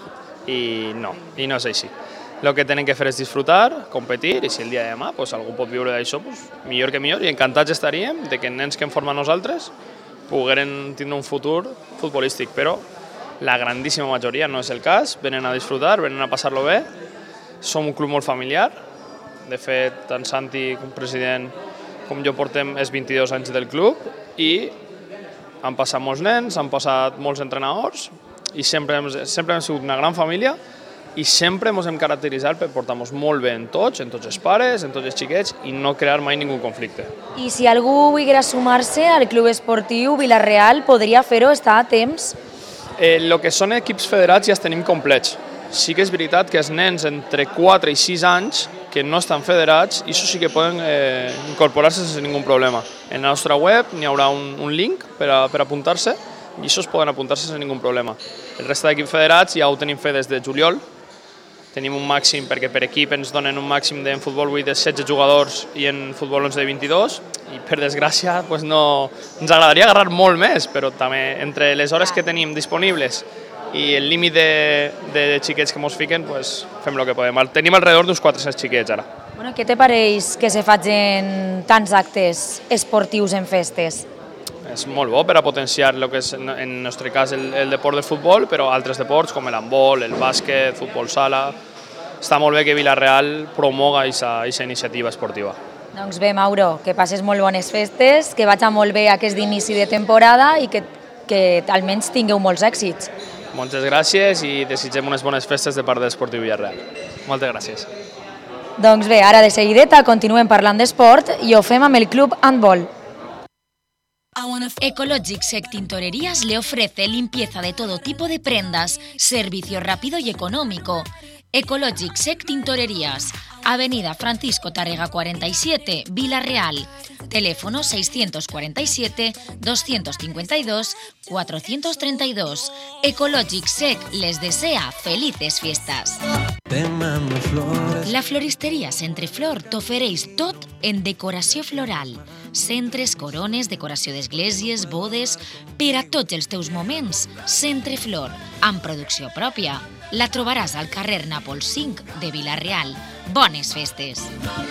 i no, i no és així. El que tenen que fer és disfrutar, competir, i si el dia de demà pues, algú pot viure d'això, pues, millor que millor, i encantats estaríem de que nens que hem format nosaltres pogueren tindre un futur futbolístic, però la grandíssima majoria no és el cas, venen a disfrutar, venen a passar-lo bé, som un club molt familiar, de fet, tant Santi com president com jo portem és vint-i-dos anys del club i han passat molts nens, han passat molts entrenadors i sempre hem, sempre hem sigut una gran família i sempre ens hem caracteritzat per portar-nos molt bé en tots, en tots els pares, en tots els xiquets i no crear mai ningú conflicte. I si algú volguera sumar-se al club esportiu Vila-real, podria fer-ho, està a temps? El eh, que són equips federats ja els tenim complets. Sí que és veritat que els nens entre quatre i sis anys que no estan federats, i això sí que poden eh, incorporar-se sense ningú problema. En la nostra web n'hi haurà un, un link per, a, per apuntar-se i això es poden apuntar-se sense ningú problema. El resta d'equips federats ja ho tenim fet des de juliol. Tenim un màxim, perquè per equip ens donen un màxim de, en futbol vuit de setze jugadors i en futbol onze de vint-i-dos, i per desgràcia pues no, ens agradaria agarrar molt més, però també entre les hores que tenim disponibles i el límit de, de xiquets que ens fiquen, pues, fem el que podem. Tenim alrededor d'uns quatre-cents xiquets ara. Bueno, què te pareix que se facin tants actes esportius en festes? És molt bo per a potenciar el que és, en el nostre cas, el, el deport del futbol, però altres deports com l'handbol, el bàsquet, futbol sala. Està molt bé que Vila-real promoga aquesta iniciativa esportiva. Doncs bé, Mauro, que passes molt bones festes, que vagi molt bé aquest inici de temporada i que, que almenys tingueu molts èxits. Moltes gràcies i desitgem unes bones festes de part de l'Esportiu Vila-real. Moltes gràcies. Doncs bé, ara de seguideta continuem parlant d'esport i ho fem amb el Club Handball. Ecologic Sec Tintorerías le ofrece limpieza de todo tipo de prendas, servicio rápido y económico. Ecologic Sec Tintorerías, Avenida Francisco Tárrega cuarenta y siete, Vila-real. Teléfono seiscientos cuarenta y siete, doscientos cincuenta y dos, cuatrocientos treinta y dos. Ecologic Sec les desea felices fiestas. La floristeria Centreflor t'ofereix tot en decoració floral. Centres, corones, decoració d'esglésies, bodes... Per a tots els teus moments, Centreflor, amb producció pròpia. La trobaràs al carrer Nàpols cinc de Vila-real. Bones festes!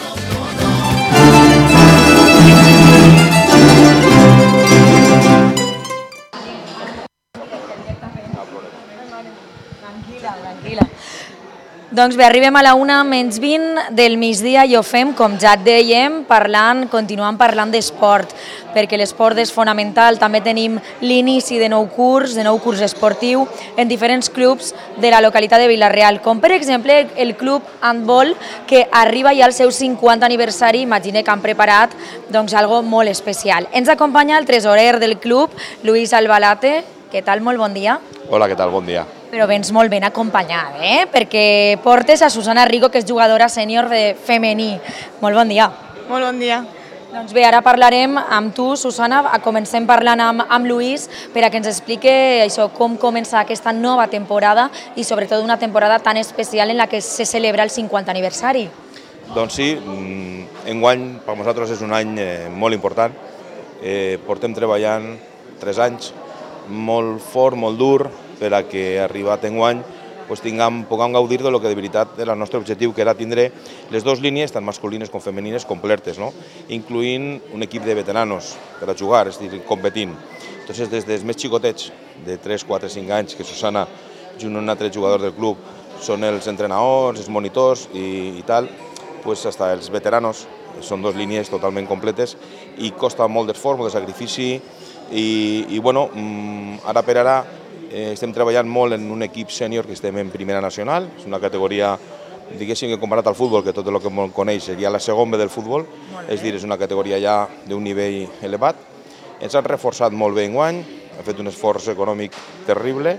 Tranquila, tranquila. Doncs bé, arribem a la una menys vint del migdia i ho fem, com ja et dèiem, parlant, continuant parlant d'esport, perquè l'esport és fonamental. També tenim l'inici de nou curs, de nou curs esportiu, en diferents clubs de la localitat de Vila-real, com per exemple el Club Handball, que arriba ja al seu cinquanta aniversari. Imagine que han preparat doncs, algo molt especial. Ens acompanya el tresorer del club, Luis Albalate. Què tal? Molt bon dia. Hola, què tal? Bon dia. Però vens molt ben acompanyada, eh? Perquè portes a Susana Rico, que és jugadora sènior de femení. Molt bon dia. Molt bon dia. Doncs bé, ara parlarem amb tu, Susana, comencem parlant amb, amb Lluís per a que ens explique això, com comença aquesta nova temporada i sobretot una temporada tan especial en la que se celebra el cinquanta aniversari. Doncs sí, enguany per nosaltres és un any molt important. Eh, portem treballant tres anys, molt fort, molt dur, per a que arribat enguany pues, tinguem, puguem gaudir de lo que de veritat era el nostre objectiu, que era tindre les dues línies, tant masculines com femenines, completes, no? Incluint un equip de veteranos per a jugar, és a dir, competint. Entonces, des dels més xicotets, de tres, quatre, cinc anys, que Susana, junt amb un altre jugador del club, són els entrenadors, els monitors i, i tal, pues, hasta els veteranos, són dues línies totalment completes i costa molt d'esforç, molt de sacrifici i, i bueno, ara per ara eh, estem treballant molt en un equip sènior que estem en primera nacional, és una categoria, diguéssim que comparat al futbol, que tot el que molt coneix seria la segona B del futbol, és dir, és una categoria ja d'un nivell elevat. Ens han reforçat molt bé enguany, ha fet un esforç econòmic terrible,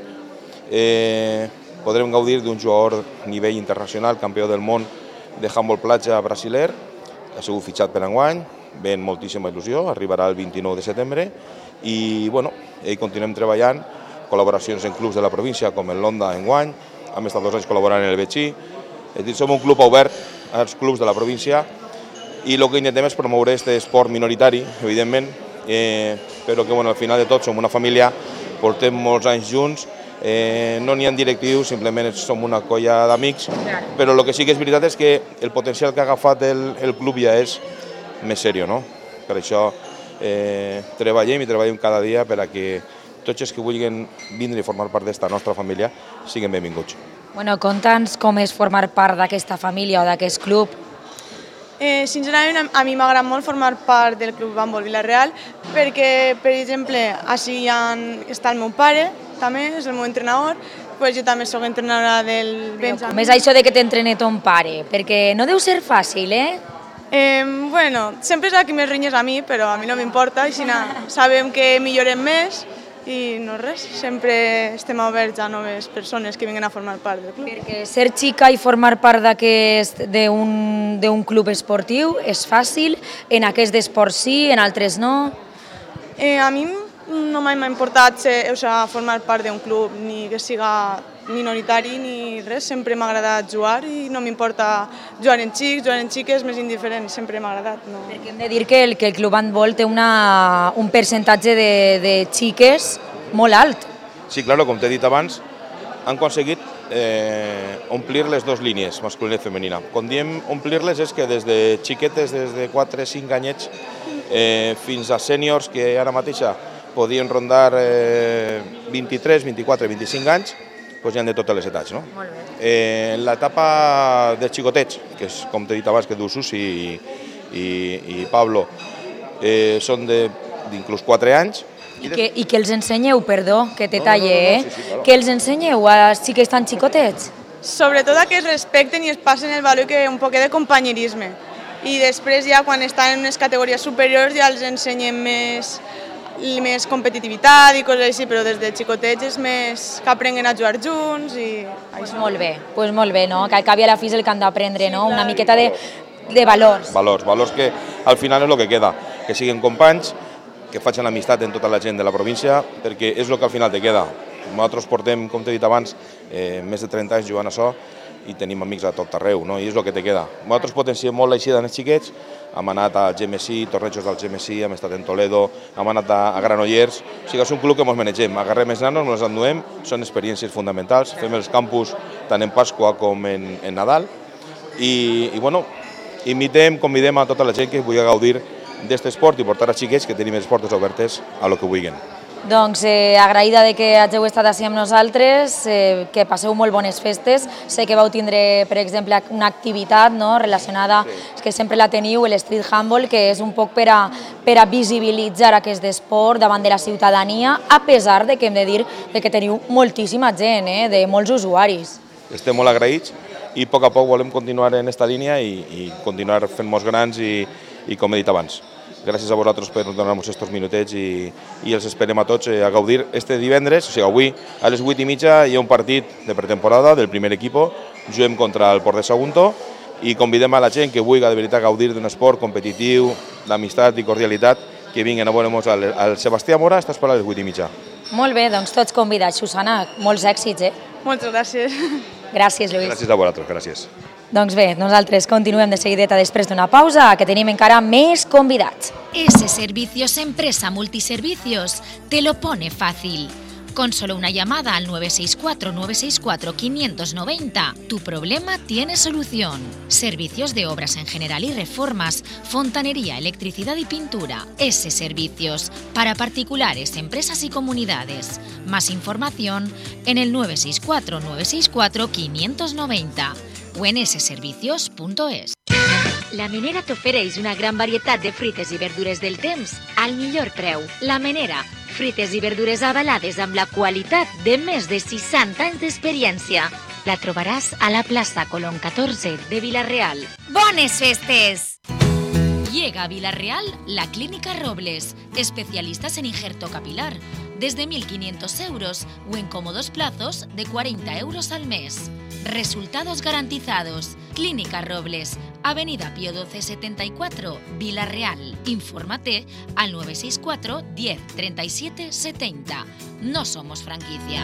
eh, podrem gaudir d'un jugador a nivell internacional, campió del món de handball platja brasiler, ha sigut fitxat per enguany, ve amb moltíssima il·lusió, arribarà el vint-i-nou de setembre i bueno, ell continuem treballant, col·laboracions en clubs de la província com el Londa enguany, hem estat dos anys col·laborant en el Betxí, és dir, som un club obert als clubs de la província i el que intentem és promoure aquest esport minoritari, evidentment, eh, però que bueno, al final de tot som una família, portem molts anys junts, eh, no n'hi ha directius, simplement som una colla d'amics, però el que sí que és veritat és que el potencial que ha agafat el, el club ja és més seriós, no? Per això eh, treballem i treballem cada dia per a que tots els que vulguin vindre i formar part d'esta nostra família siguin benvinguts. Bueno, conta'ns com és formar part d'aquesta família o d'aquest club. Eh, sincerament, a mi m'agrada molt formar part del Club Handbol Vila-real perquè, per exemple, així ha, està el meu pare, també és el meu entrenador, pues jo també soc entrenadora del Benjamín. Com és això de que t'entrene ton pare? Perquè no deu ser fàcil, eh? Eh, bueno, sempre és a qui més rinyes a mi, però a mi no m'importa, així sabem que millorem més i no res, sempre estem oberts a noves persones que vinguen a formar part del club. Perquè ser xica i formar part d'aquest d'un club esportiu és fàcil, en aquest esport sí, en altres no? Eh, a mi no m'ha importat ser, o sea, formar part d'un club, ni que siga minoritari ni res, sempre m'ha agradat jugar i no m'importa jugar en xics, jugar en xiques, més indiferent, sempre m'ha agradat. No. Perquè hem de dir que el, que el Club Handbol té una, un percentatge de, de xiques molt alt. Sí, clar, com t'he dit abans, han aconseguit eh, omplir les dues línies, masculina i femenina. Quan diem omplir-les és que des de xiquetes, des de quatre o cinc anyets, eh, fins a sèniors que ara mateixa podien rondar eh, vint-i-tres, vint-i-quatre, vint-i-cinc anys, doncs hi ha de totes les edats. No? Eh, en l'etapa dels xicotets, que és, com t'he dit abans, que du Susi i, i, i Pablo, eh, són d'inclús quatre anys. I que, I que els ensenyeu, perdó, que te talle, no, no, no, eh? no, sí, sí, claro. Que els ensenyeu a xiques tan xicotets? Sobretot a que es respecten i es passen el valor que un poc de companyerisme. I després ja quan estan en unes categories superiors ja els ensenyem més, més competitivitat i coses així, però des de xicotets és més que aprenguen a jugar junts i... Pues molt bé, pues molt bé, no? Que al cap i a la fi és el que han d'aprendre, no? Una miqueta de, de valors. Valors, valors que al final és el que queda, que siguin companys, que facin amistat en tota la gent de la província, perquè és el que al final te queda. Nosaltres portem, com t'he dit abans, eh, més de trenta anys jugant a això i tenim amics a tot arreu, no? I és el que te queda. Nosaltres potenciem molt l'aixida dels xiquets, hem anat a G M C, tornejos del G M C, hem estat en Toledo, hem anat a, a Granollers, o sigui, és un club que ens manegem, agarrem els nanos, ens enduem, són experiències fonamentals, fem els campus tant en Pasqua com en, en Nadal i, i bueno, invitem, convidem a tota la gent que vulgui gaudir d'aquest esport i portar a xiquets que tenim les portes obertes a lo que vulguin. Doncs eh, agraïda de que hàgiu estat així amb nosaltres, eh, que passeu molt bones festes. Sé que vau tindre, per exemple, una activitat no, relacionada, sí. que sempre la teniu, l'Street Handball, que és un poc per a, per a visibilitzar aquest esport davant de la ciutadania, a pesar de que hem de dir de que teniu moltíssima gent, eh, de molts usuaris. Estem molt agraïts i a poc a poc volem continuar en aquesta línia i, i continuar fent-nos grans i, i com he dit abans, gràcies a vosaltres per donar-nos aquests minutets i, i els esperem a tots a gaudir este divendres, o sigui, avui a les vuit i mitja hi ha un partit de pretemporada del primer equip, juguem contra el Port de Sagunto i convidem a la gent que vulgui de veritat gaudir d'un esport competitiu, d'amistat i cordialitat, que vinguin a veure'ns al, al Sebastià Mora, està esperant a les vuit i mitja. Molt bé, doncs tots convidats. Susana, molts èxits, eh? Moltes gràcies. Gràcies, Lluís. Gràcies a vosaltres, gràcies. Doncs bé, nosaltres continuem de seguideta després d'una pausa, que tenim encara més convidats. S Servicios Empresa Multiservicios te lo pone fácil. Con solo una llamada al nueve seis cuatro, nueve seis cuatro, cinco nueve cero, tu problema tiene solución. Servicios de obras en general y reformas, fontanería, electricidad y pintura. S Servicios, para particulares, empresas y comunidades. Más información en el nueve seis cuatro, nueve seis cuatro, cinco nueve cero o en s servicios punto es. La Menera t'ofereix una gran varietat de fruites i verdures del temps al millor preu. La Menera, fruites i verdures avalades amb la qualitat de més de seixanta anys d'experiència. La trobaràs a la plaça Colón catorze de Vila-real. ¡Bones festes! Llega a Vila-real la Clínica Robles, especialistas en injerto capilar, desde mil quinientos euros o en cómodos plazos de cuarenta euros al mes. Resultados garantizados. Clínica Robles, Avenida Pío doce setenta y cuatro, Vila-real. Infórmate al nueve seis cuatro, diez, treinta y siete, setenta. No somos franquicia.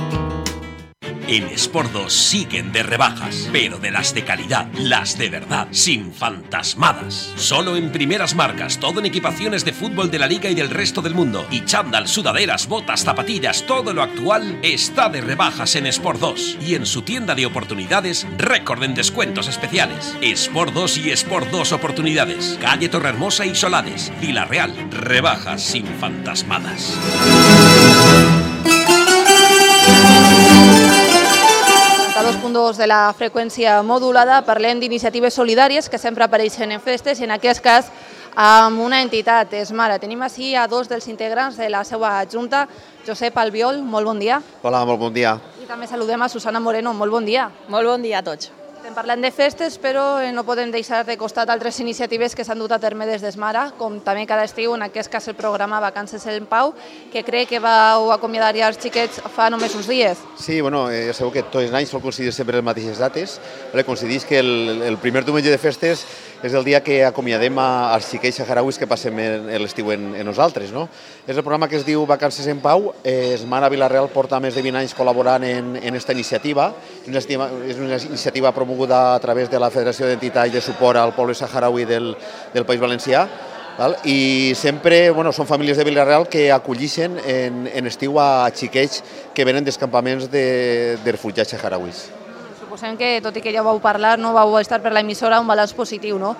En Sport dos siguen de rebajas, pero de las de calidad, las de verdad, sin fantasmadas. Solo en primeras marcas, todo en equipaciones de fútbol de la Liga y del resto del mundo. Y chándal, sudaderas, botas, zapatillas, todo lo actual está de rebajas en Sport dos. Y en su tienda de oportunidades, récord en descuentos especiales. Sport dos y Sport dos Oportunidades. Calle Torrehermosa y Solades, Vila-real. Rebajas sin fantasmadas. A dos punt dos de la freqüència modulada parlem d'iniciatives solidàries que sempre apareixen en festes i en aquest cas amb una entitat, Esmara. Tenim així a dos dels integrants de la seva junta, Josep Albiol, molt bon dia. Hola, molt bon dia. I també saludem a Susana Moreno, molt bon dia. Molt bon dia a tots. Estem parlant de festes, però no podem deixar de costat altres iniciatives que s'han dut a terme des d'Esmara, com també cada estiu, en aquest cas el programa Vacances en Pau, que crec que vau acomiadar ja els xiquets fa només uns dies. Sí, bueno, eh, ja sabeu que tots els anys sol coincidir sempre les mateixes dates. Vale? Coincideix que el, el primer diumenge de festes és el dia que acomiadem a, als xiquets saharauis que passem l'estiu en, en nosaltres. No? És el programa que es diu Vacances en Pau. Eh, Esmara Vila-real porta més de vint anys col·laborant en, en esta iniciativa. És una, és una iniciativa promoguda a través de la Federació d'Entitats de Suport al Poble Saharaui del, del País Valencià. Val? I sempre bueno, són famílies de Vila-real que acollixen en, en estiu a xiquets que venen dels campaments de, de refugiats saharauis. Suposem que, tot i que ja vau parlar, no vau estar per l'emissora, un balanç positiu, no?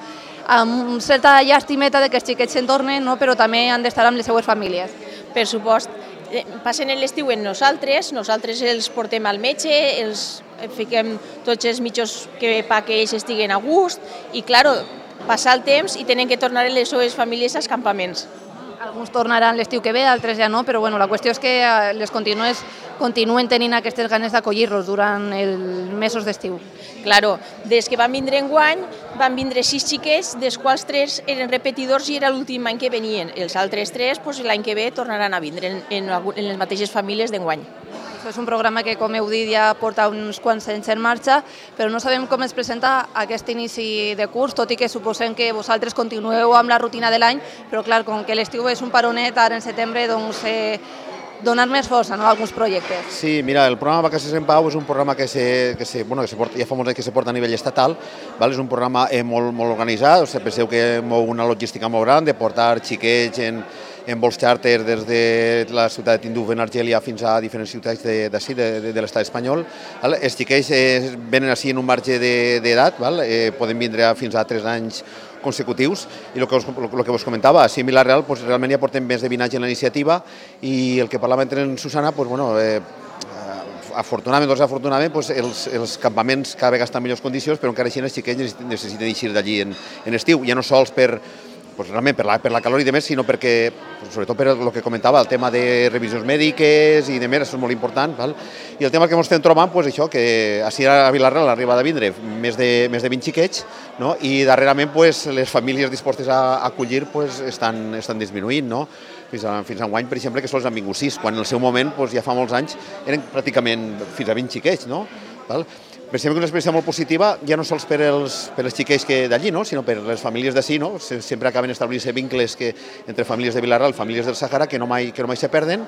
Amb certa llàstimeta de que els xiquets se'n tornen, no? Però també han d'estar amb les seues famílies. Per supost. Passen l'estiu en nosaltres, nosaltres els portem al metge, els fiquem tots els mitjos que, perquè ells estiguen a gust i, clar, passar el temps i tenen que tornar les seves famílies als campaments. Alguns tornaran l'estiu que ve, altres ja no, però bueno, la qüestió és que les continues, continuen tenint aquestes ganes d'acollir-los durant els mesos d'estiu. Claro, des que van vindre enguany, van vindre sis xiquets, dels quals tres eren repetidors i era l'últim any que venien. Els altres tres, pues, l'any que ve tornaran a vindre en, en, en les mateixes famílies d'enguany. És un programa que, com heu dit, ja porta uns quants anys en marxa, però no sabem com es presenta aquest inici de curs, tot i que suposem que vosaltres continueu amb la rutina de l'any, però clar, com que l'estiu és un paronet, ara en setembre, doncs eh, donar més força, no?, a alguns projectes. Sí, mira, el programa Vacances en Pau és un programa que, se, que, se, bueno, que se porta, ja fa molts anys que se porta a nivell estatal, val? És un programa eh, molt, molt organitzat, o sigui, penseu que mou una logística molt gran de portar xiquets en, en vols xàrter des de la ciutat de Tinduf en Argèlia fins a diferents ciutats d'ací, de, de, de l'estat espanyol. Val? Els xiquets eh, venen així en un marge d'edat, de, eh, poden vindre fins a tres anys consecutius, i el que, us, el que vos comentava, a Vila-real pues, realment ja portem més de vint anys en la iniciativa i el que parlava entre en Susana, pues, bueno, eh, afortunadament o desafortunadament, pues, els, els campaments cada vegada estan en millors condicions, però encara així els xiquets necessiten eixir d'allí en, en estiu, ja no sols per pues realment per la, per la calor i demés, sinó perquè, sobretot per el que comentava, el tema de revisions mèdiques i demés, això és molt important. Val? I el tema que ens estem trobant, pues, això, que així a Vilareal arriba a vindre més de, més de vint xiquets, no? I darrerament pues, les famílies dispostes a acollir pues, estan, estan disminuint. No? Fins a, fins a enguany, per exemple, que sols han vingut sis, quan en el seu moment, pues, ja fa molts anys, eren pràcticament fins a vint xiquets. No? Val? Pensem que és una experiència molt positiva, ja no sols per els, per els xiquets d'allí, no? Sinó per les famílies d'ací, no? Sempre acaben establint-se vincles que, entre famílies de Vilareal i famílies del Sàhara que no mai, que no mai se perden,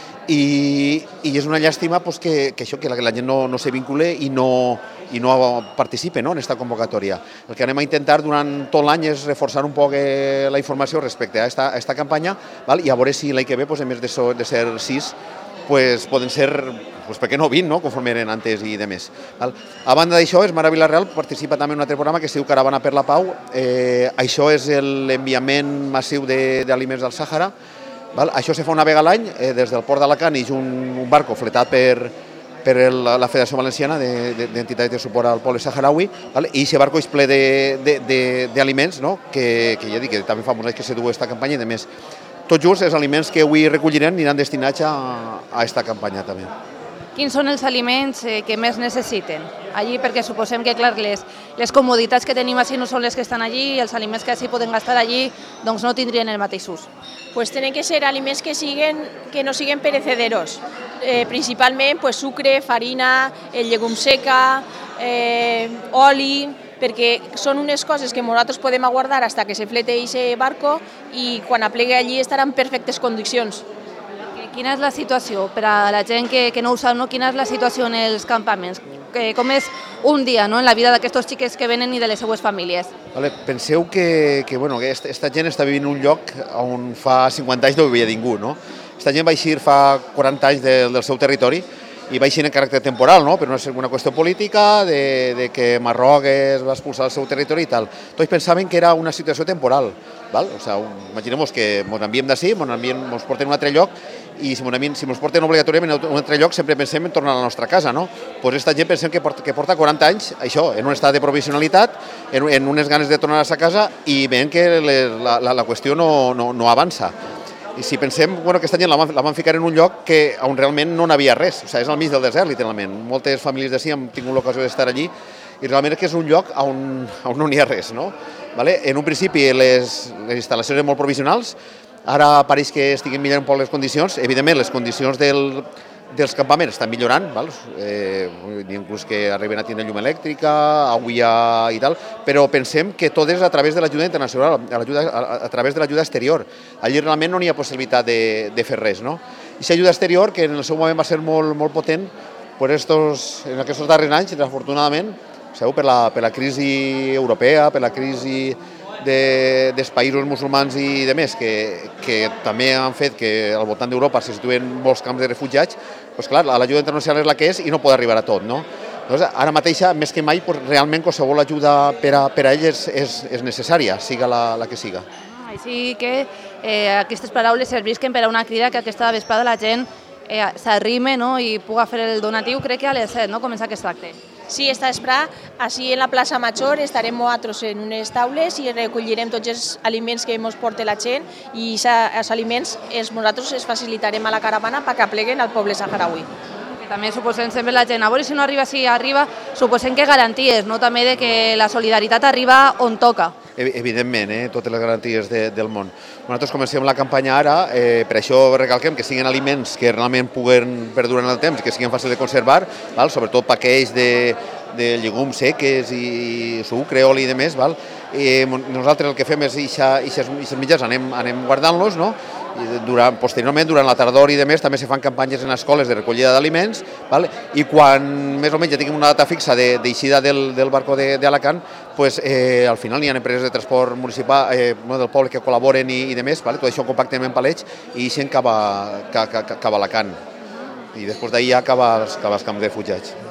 i, i és una llàstima pues, que, que, això, que, la, que la gent no, no se vincule i no, i no participe, no? En aquesta convocatòria. El que anem a intentar durant tot l'any és reforçar un poc eh, la informació respecte a esta, a esta campanya, val? I a veure si l'any que ve, pues, en més de, so, de ser sis, pues, poden ser, pues, per què no vint, no? Conforme eren antes i de més. Val? A banda d'això, Esmara Vilareal participa també en un altre programa que es diu Caravana per la Pau. Eh, això és l'enviament massiu d'aliments del Sàhara. Val? Això se fa una vegada a l'any, eh, des del port d'Alacant hi ha un, un barco fletat per, per el, la Federació Valenciana d'Entitats de, de suport al poble saharaui, val? I aquest barco és ple d'aliments, no? que, que ja dic que també fa molts anys que se du aquesta campanya i de més. Tot just els aliments que avui recollirem aniran destinats a, a aquesta campanya també. Quins són els aliments eh, que més necessiten allí? Perquè suposem que clar, les, les comoditats que tenim així no són les que estan allí i els aliments que així poden gastar allí doncs no tindrien el mateix ús. Pues tenen que ser aliments que, siguen, que no siguen perecederos, eh, principalment pues, sucre, farina, eh, llegum seca, eh, oli, perquè són unes coses que nosaltres podem aguardar fins que se flete aquest barco i quan aplegui allí estarà en perfectes condicions. Quina és la situació per a la gent que, que no ho sap, no? Quina és la situació en els campaments? Com és un dia, no? En la vida d'aquests xiquets que venen i de les seues famílies? Vale, penseu que, que, bueno, que esta, esta gent està vivint en un lloc on fa cinquanta anys no vivia ningú. No? Esta gent va eixir fa quaranta anys de, del seu territori i va eixir en caràcter temporal, no? Per una, una qüestió política, de, de que Marroc es va expulsar del seu territori i tal. Tots pensaven que era una situació temporal. Val? O sea, imaginem-nos que ens enviem d'ací, ens porten a un altre lloc i si ens si porten obligatòriament a un altre lloc sempre pensem en tornar a la nostra casa. No? Pues aquesta gent pensem que porta, que porta quaranta anys, això, en un estat de provisionalitat, en, en unes ganes de tornar a sa casa i veiem que les, la, la, la qüestió no, no, no avança. I si pensem bueno, que aquesta gent la van, la van ficar en un lloc que, on realment no n'havia res, o sigui, és al mig del desert, literalment. Moltes famílies d'ací han tingut l'ocasió d'estar allí i realment és que és un lloc on, on no n'hi ha res. No? Vale? En un principi les, les instal·lacions eren molt provisionals, ara pareix que estiguin millorant un poc les condicions. Evidentment, les condicions del, dels campaments estan millorant, val? Eh, inclús que arriben a tindre llum elèctrica, aigua i tal, però pensem que tot és a través de l'ajuda internacional, a, a, a través de l'ajuda exterior. Allí realment no n'hi ha possibilitat de, de fer res. No? I aquesta ajuda exterior, que en el seu moment va ser molt, molt potent, pues estos, en aquests darrers anys, desafortunadament, segur, per la, per la crisi europea, per la crisi de, dels països musulmans i de més, que, que també han fet que al voltant d'Europa se situen molts camps de refugiats, doncs clar, l'ajuda internacional és la que és i no pot arribar a tot. No? Doncs ara mateix, més que mai, doncs, realment qualsevol ajuda per a, per a ells és, és necessària, siga la, la que siga. Així que eh, aquestes paraules servisquen per a una crida que aquesta vesprada la gent eh, s'arrime, no? I puga fer el donatiu, crec que a les set, no? Comença aquest acte. Sí, esta vesprà, així en la plaça Major, estarem nosaltres en unes taules i recollirem tots els aliments que ens porta la gent i els aliments els nosaltres els facilitarem a la caravana perquè apleguen al poble saharaui. Que també suposem sempre la gent, a veure si no arriba, si arriba, suposem que garanties, no? També de que la solidaritat arriba on toca. Evidentment, eh? Totes les garanties de, del món. Nosaltres comencem la campanya ara, eh, per això recalquem que siguin aliments que realment puguen perdurar en el temps, que siguin fàcils de conservar, val? Sobretot paquets de, de llegums seques i sucre, oli i demés. Val? Eh, nosaltres el que fem és aquests mitjans anem, anem guardant-los, no? I durant, posteriorment, durant la tardor i demés, també se fan campanyes en escoles de recollida d'aliments, val? I quan més o menys ja tinguem una data fixa d'eixida de, del, del barco d'Alacant, pues, eh, al final hi ha empreses de transport municipal eh, del poble que col·laboren i, i demés, vale? Tot això ho compactem en palets i eixen cap a, cap, cap, cap a Alacant. I després d'ahir ja cap als, cap als camps de refugiats.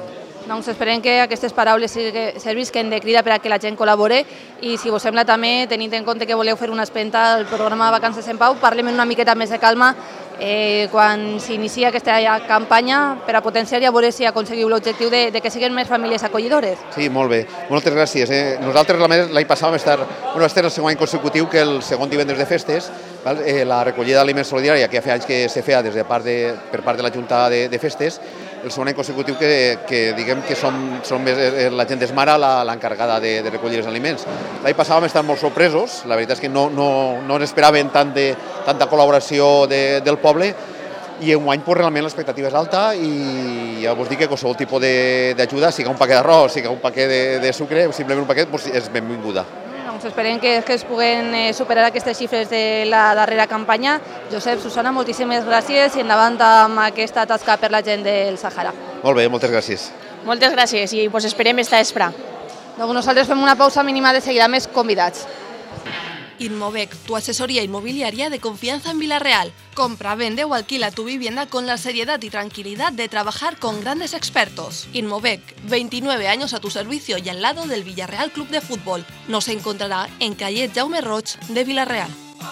Doncs esperem que aquestes paraules servisquen de crida per a que la gent col·labore i, si us sembla també, tenint en compte que voleu fer una espenta al programa Vacances en Pau, parlem una miqueta més de calma eh, quan s'inicia aquesta campanya per a potenciar i a veure si aconseguiu l'objectiu de, de que siguin més famílies acollidores. Sí, molt bé. Moltes gràcies. Eh? Nosaltres l'any passat vam estar, bueno, este és el segon any consecutiu que el segon divendres de festes, val? Eh, la recollida d'aliments solidària, que fa anys que se feia des de part de, per part de la Junta de, de Festes, el segon any consecutiu que, que diguem que som, som més, la gent d'Esmara l'encarregada de, de recollir els aliments. L'any passat vam estar molt sorpresos, la veritat és que no, no, no n'esperaven tant de, tanta col·laboració de, del poble, i enguany pues, realment l'expectativa és alta i ja vos dic que qualsevol tipus d'ajuda, siga un paquet d'arròs, siga un paquet de, de sucre, simplement un paquet, pues, és benvinguda. Doncs esperem que, que es puguen eh, superar aquestes xifres de la darrera campanya. Josep, Susana, moltíssimes gràcies i endavant amb aquesta tasca per la gent del Sàhara. Molt bé, moltes gràcies. Moltes gràcies i pues, esperem estar a esperar. Doncs nosaltres fem una pausa mínima de seguida més convidats. Inmovec, tu asesoría inmobiliaria de confianza en Villarreal. Compra, vende o alquila tu vivienda con la seriedad y tranquilidad de trabajar con grandes expertos. Inmovec, veintinueve años a tu servicio y al lado del Villarreal Club de Fútbol. Nos encontrará en calle Jaume Roig de Villarreal.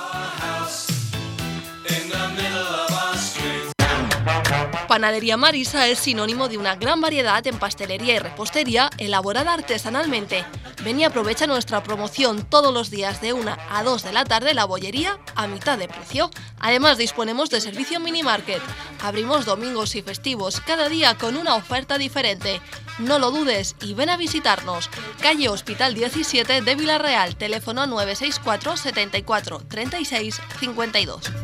Panadería Marisa es sinónimo de una gran variedad en pastelería y repostería elaborada artesanalmente. Ven y aprovecha nuestra promoción todos los días de una a dos de la tarde la bollería a mitad de precio. Además disponemos de servicio mini market. Abrimos domingos y festivos cada día con una oferta diferente. No lo dudes y ven a visitarnos. Calle Hospital diecisiete de Villarreal, teléfono nueve seis cuatro setenta y cuatro treinta y seis cincuenta y dos.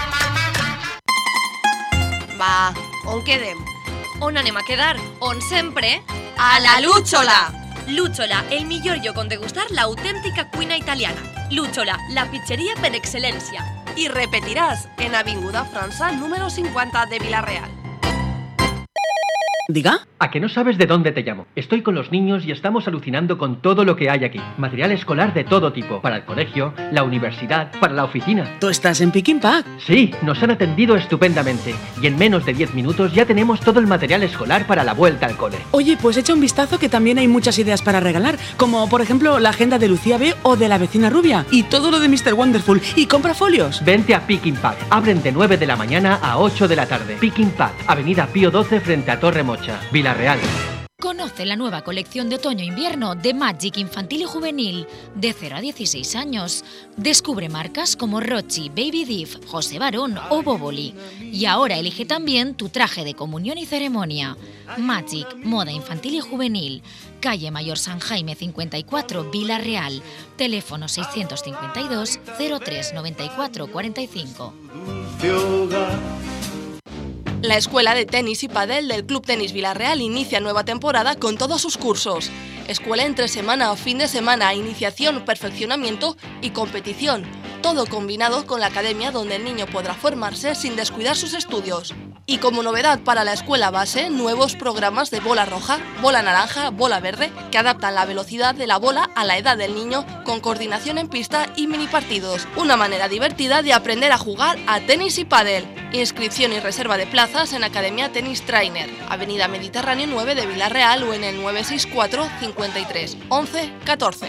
Va, on quedem? On anem a quedar? On sempre? A la Lúchola! Lúchola, el millor lloc on degustar l'autèntica cuina italiana. Lúchola, la pizzeria per excel·lència. Y repetirás en Avinguda França, número cincuenta de Villarreal. ¿Diga? ¿A que no sabes de dónde te llamo? Estoy con los niños y estamos alucinando con todo lo que hay aquí. Material escolar de todo tipo. Para el colegio, la universidad, para la oficina. ¿Tú estás en Pick n Pack? Sí, nos han atendido estupendamente. Y en menos de diez minutos ya tenemos todo el material escolar para la vuelta al cole. Oye, pues echa un vistazo que también hay muchas ideas para regalar. Como, por ejemplo, la agenda de Lucía B o de la vecina rubia. Y todo lo de mister Wonderful. Y compra folios. Vente a Pick n Pack. Abren de nueve de la mañana a ocho de la tarde. Pick n Pack, Avenida Pío doce frente a Torre Mocha, Villarreal. Conoce la nueva colección de otoño-invierno de Magic Infantil y Juvenil de cero a dieciséis años. Descubre marcas como Rochi, Baby Div, José Barón o Boboli. Y ahora elige también tu traje de comunión y ceremonia. Magic, moda infantil y juvenil. Calle Mayor San Jaime cincuenta y cuatro, Villarreal. Teléfono seiscientos cincuenta y dos, cero tres noventa y cuatro cuarenta y cinco. La Escuela de Tenis y Padel del Club Tenis Villarreal inicia nueva temporada con todos sus cursos. Escuela entre semana o fin de semana, iniciación, perfeccionamiento y competición. Todo combinado con la academia donde el niño podrá formarse sin descuidar sus estudios. Y como novedad para la escuela base, nuevos programas de bola roja, bola naranja, bola verde, que adaptan la velocidad de la bola a la edad del niño con coordinación en pista y mini partidos. Una manera divertida de aprender a jugar a tenis y pádel. Inscripción y reserva de plazas en Academia Tenis Trainer, Avenida Mediterráneo nueve de Villarreal o en el nueve seis cuatro cincuenta y tres once catorce.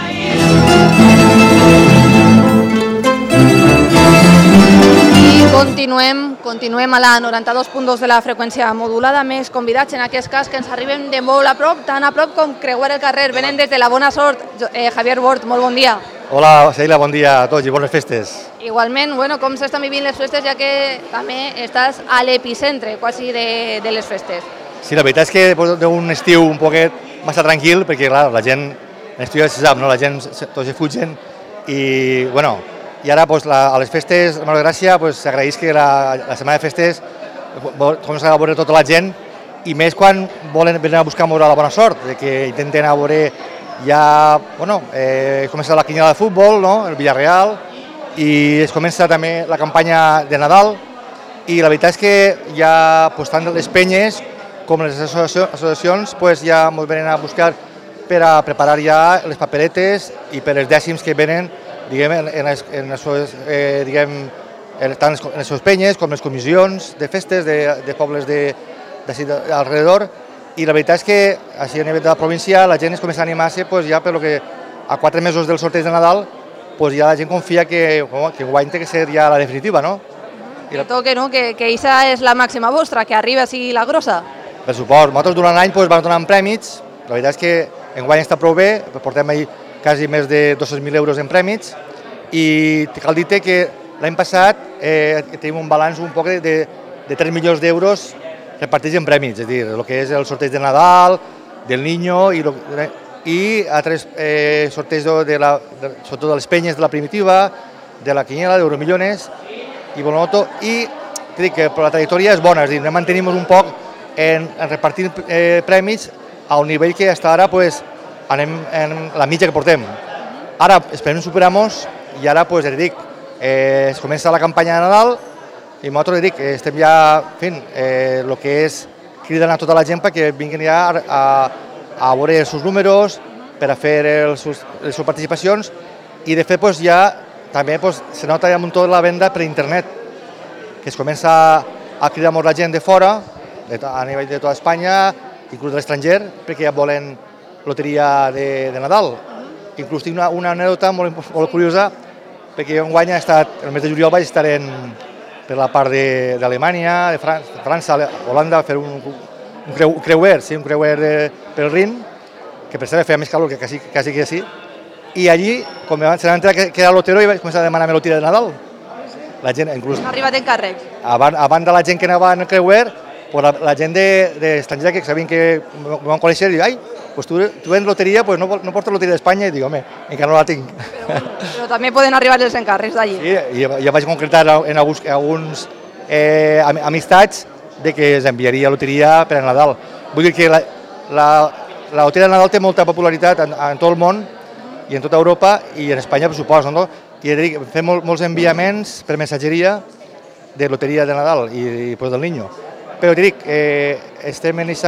Continuem, continuem a la noranta-dos punt dos de la freqüència modulada, més convidats en aquest cas que ens arriben de molt a prop, tan a prop com creuar el carrer. Venen des de la Bona Sort. Eh, Javier Bort, molt bon dia. Hola, Sheila, bon dia a tots i bones festes. Igualment, bueno, com s'estan vivint les festes, ja que també estàs a l'epicentre quasi de, de les festes? Sí, la veritat és que d'un estiu un poquet massa tranquil, perquè clar, la gent, l'estiu ja se sap, no? La gent tots se fugen i, bueno, i ara pues, la, a les festes, a Mare de Gràcia, pues, s'agraeix que la, la setmana de festes comença a veure tota la gent i més quan volen venir a buscar veure la Bona Sort, de que intenten a veure ja, bueno, eh, comença la quiniela de futbol, no? El Villarreal, i es comença també la campanya de Nadal i la veritat és que ja pues, tant les penyes com les associacions pues, ja ens venen a buscar per a preparar ja les paperetes i per els dècims que venen diguem, en, en, les, en, les, eh, diguem, tant en les seves penyes com les comissions de festes de, de pobles de, de, de alrededor I la veritat és que, així a nivell de la província, la gent es comença a animar-se pues, ja per lo que a quatre mesos del sorteig de Nadal pues, ja la gent confia que, oh, que guany té que ser ja la definitiva, no? I la... que no, que, que aquesta és la màxima vostra, que arriba sigui la grossa. Per suport, nosaltres durant l'any pues, vam donar prèmits, la veritat és que enguany està prou bé, portem ahir quasi més de dos-cents mil euros en prèmits i cal dir-te que l'any passat eh, tenim un balanç un poc de, de, de tres milions d'euros repartits en prèmits, és a dir, el que és el sorteig de Nadal, del Niño i, lo, i altres eh, sorteig de la, de, sobretot de les penyes de la primitiva, de la quiniela, d'Euromillones i Bonoto, i dic que la trajectòria és bona, és a dir, anem mantenim un poc en, en repartir eh, prèmits al nivell que està ara pues, anem en la mitja que portem. Ara esperem superar-nos i ara pues, dic, eh, es comença la campanya de Nadal i nosaltres dic, estem ja fent eh, el que és cridant a tota la gent perquè vinguin ja a, a, a veure els seus números, per a fer els seus, les seves participacions i de fet pues, ja també pues, se nota ja un tot la venda per internet, que es comença a cridar molt la gent de fora, de, a nivell de tota Espanya, inclús de l'estranger, perquè ja volen loteria de, de Nadal. Inclús tinc una, una anècdota molt, molt curiosa, perquè jo enguany he estat, el mes de juliol vaig estar en, per la part d'Alemanya, de, de, Fran de França, Holanda, fer un, un, creu, un creuer, sí, un creuer de, pel Rin, que per cert feia més calor que quasi, quasi que sí, i allí, quan se van entrar que, que era lotero, i vaig començar a demanar loteria de Nadal. La gent, inclús... No ha arribat encàrrecs. Abans, abans de la gent que anava en el creuer, pues la, la gent d'estrangera de, que sabien que me van conèixer, i diu, ai, pues tu, tu vens loteria, pues no, no portes loteria d'Espanya, i dic, home, encara no la tinc. Però, bueno, però també poden arribar els encàrrecs d'allí. Sí, i ja vaig concretar en alguns, alguns eh, amistats de que es enviaria loteria per a Nadal. Vull dir que la, la, la loteria de Nadal té molta popularitat en, en tot el món i en tota Europa i en Espanya, per suposo, no? I dic, fem mol, molts enviaments per missatgeria de loteria de Nadal i, i pues, del Niño. Però dic, eh, estem en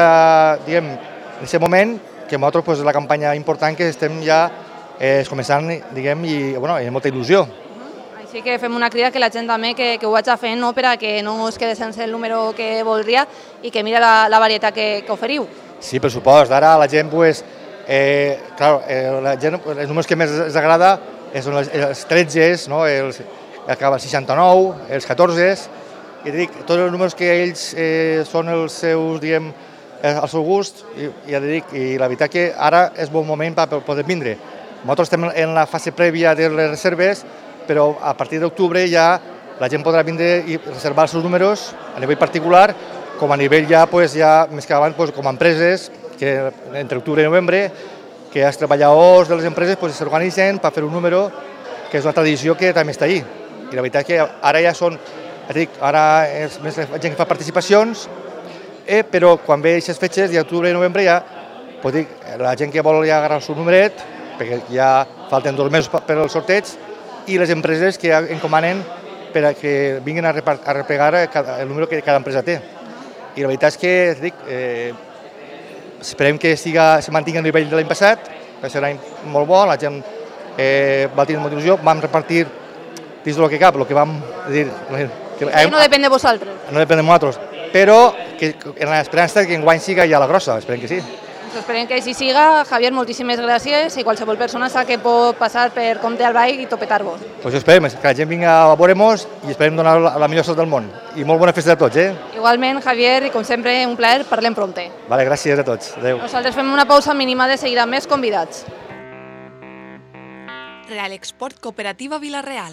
aquest moment que nosaltres pues, és la campanya important que estem ja eh, començant, diguem, i bueno, hi ha molta il·lusió. Així que fem una crida que la gent també que, que ho vagi fent no, per a que no es quede sense el número que voldria i que mira la, la varietat que, que oferiu. Sí, per supost. Ara la gent, pues, eh, clar, eh, la gent, els números que més els agrada són els, els tretze, no? els, acaba el seixanta-nou, els catorze, i dic, tots els números que ells eh, són els seus, diguem, al seu gust, i, ja dic, i la veritat que ara és bon moment per poder vindre. Nosaltres estem en la fase prèvia de les reserves, però a partir d'octubre ja la gent podrà vindre i reservar els seus números a nivell particular, com a nivell ja, pues, ja més que abans, pues, com a empreses, que entre octubre i novembre, que els treballadors de les empreses pues, s'organitzen per fer un número, que és una tradició que també està allí. I la veritat que ara ja són, dic, ara és més la gent que fa participacions, eh, però quan ve aquestes fetges d'octubre i novembre ja, pues, dic, la gent que vol ja agarrar el seu numeret, perquè ja falten dos mesos per al sorteig, i les empreses que encomanen per a que vinguin a, a replegar el número que cada empresa té. I la veritat és que, dic, eh, esperem que siga, se mantingui el nivell de l'any passat, va ser un any molt bo, la gent eh, va tenir molta il·lusió, vam repartir dins del que cap, el que vam dir... Que, eh, no depèn de vosaltres. No depèn de nosaltres, però que, en l'esperança que enguany siga ja la grossa, esperem que sí. Doncs esperem que així siga. Javier, moltíssimes gràcies i qualsevol persona sap que pot passar per Comte Albay i topetar-vos. Pues esperem que la gent vinga a veure-nos i esperem donar la, la millor sort del món. I molt bona festa a tots, eh? Igualment, Javier, i com sempre, un plaer, parlem prompte. Vale, gràcies a tots. Adéu. Nosaltres fem una pausa mínima de seguida amb més convidats. Real Export Cooperativa Villarreal.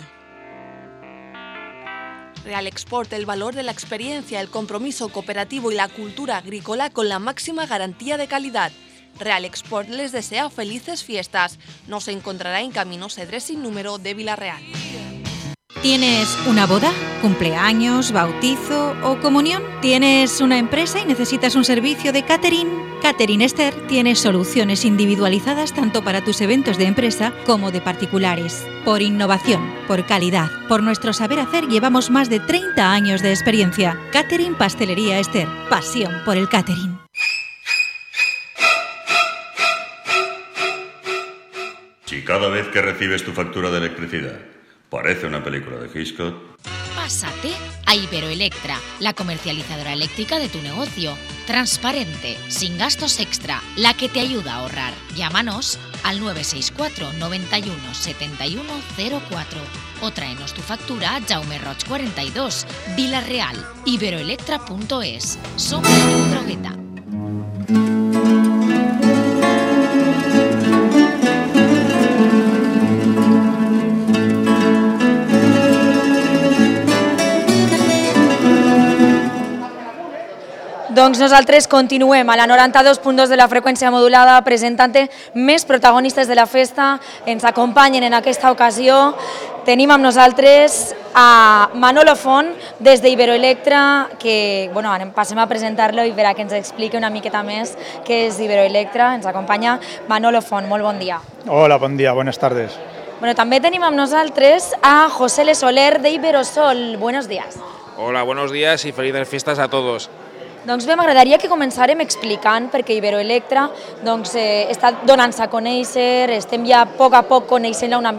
Real Export, el valor de la experiencia, el compromiso cooperativo y la cultura agrícola con la máxima garantía de calidad. Real Export les desea felices fiestas. Nos encontrará en Camino Cedrés sin número de Villarreal. ¿Tienes una boda, cumpleaños, bautizo o comunión? ¿Tienes una empresa y necesitas un servicio de catering? Catering Esther tiene soluciones individualizadas tanto para tus eventos de empresa como de particulares. Por innovación, por calidad, por nuestro saber hacer llevamos más de treinta años de experiencia. Catering Pastelería Esther, pasión por el catering. Si cada vez que recibes tu factura de electricidad parece una película de Hitchcock... Pásate a Iberoelectra, la comercializadora eléctrica de tu negocio. Transparente, sin gastos extra, la que te ayuda a ahorrar. Llámanos al nueve seis cuatro noventa y uno setenta y uno cero cuatro o tráenos tu factura a Jaume Roig cuarenta y dos, Vila Real, iberoelectra punto es. Somos tu drogueta. Doncs nosaltres continuem a la noranta-dos punt dos de la freqüència modulada presentant més protagonistes de la festa. Ens acompanyen en aquesta ocasió. Tenim amb nosaltres a Manolo Font des d'Iberoelectra, que bueno, passem a presentar-lo i per a que ens expliqui una miqueta més què és Iberoelectra. Ens acompanya Manolo Font. Molt bon dia. Hola, bon dia, buenas tardes. Bueno, també tenim amb nosaltres a José Le Soler de Iberosol. Buenos días. Hola, buenos días y felices fiestas a todos. Doncs bé, m'agradaria que començarem explicant perquè Iberoelectra doncs, eh, està donant-se a conèixer, estem ja a poc a poc coneixent-la una,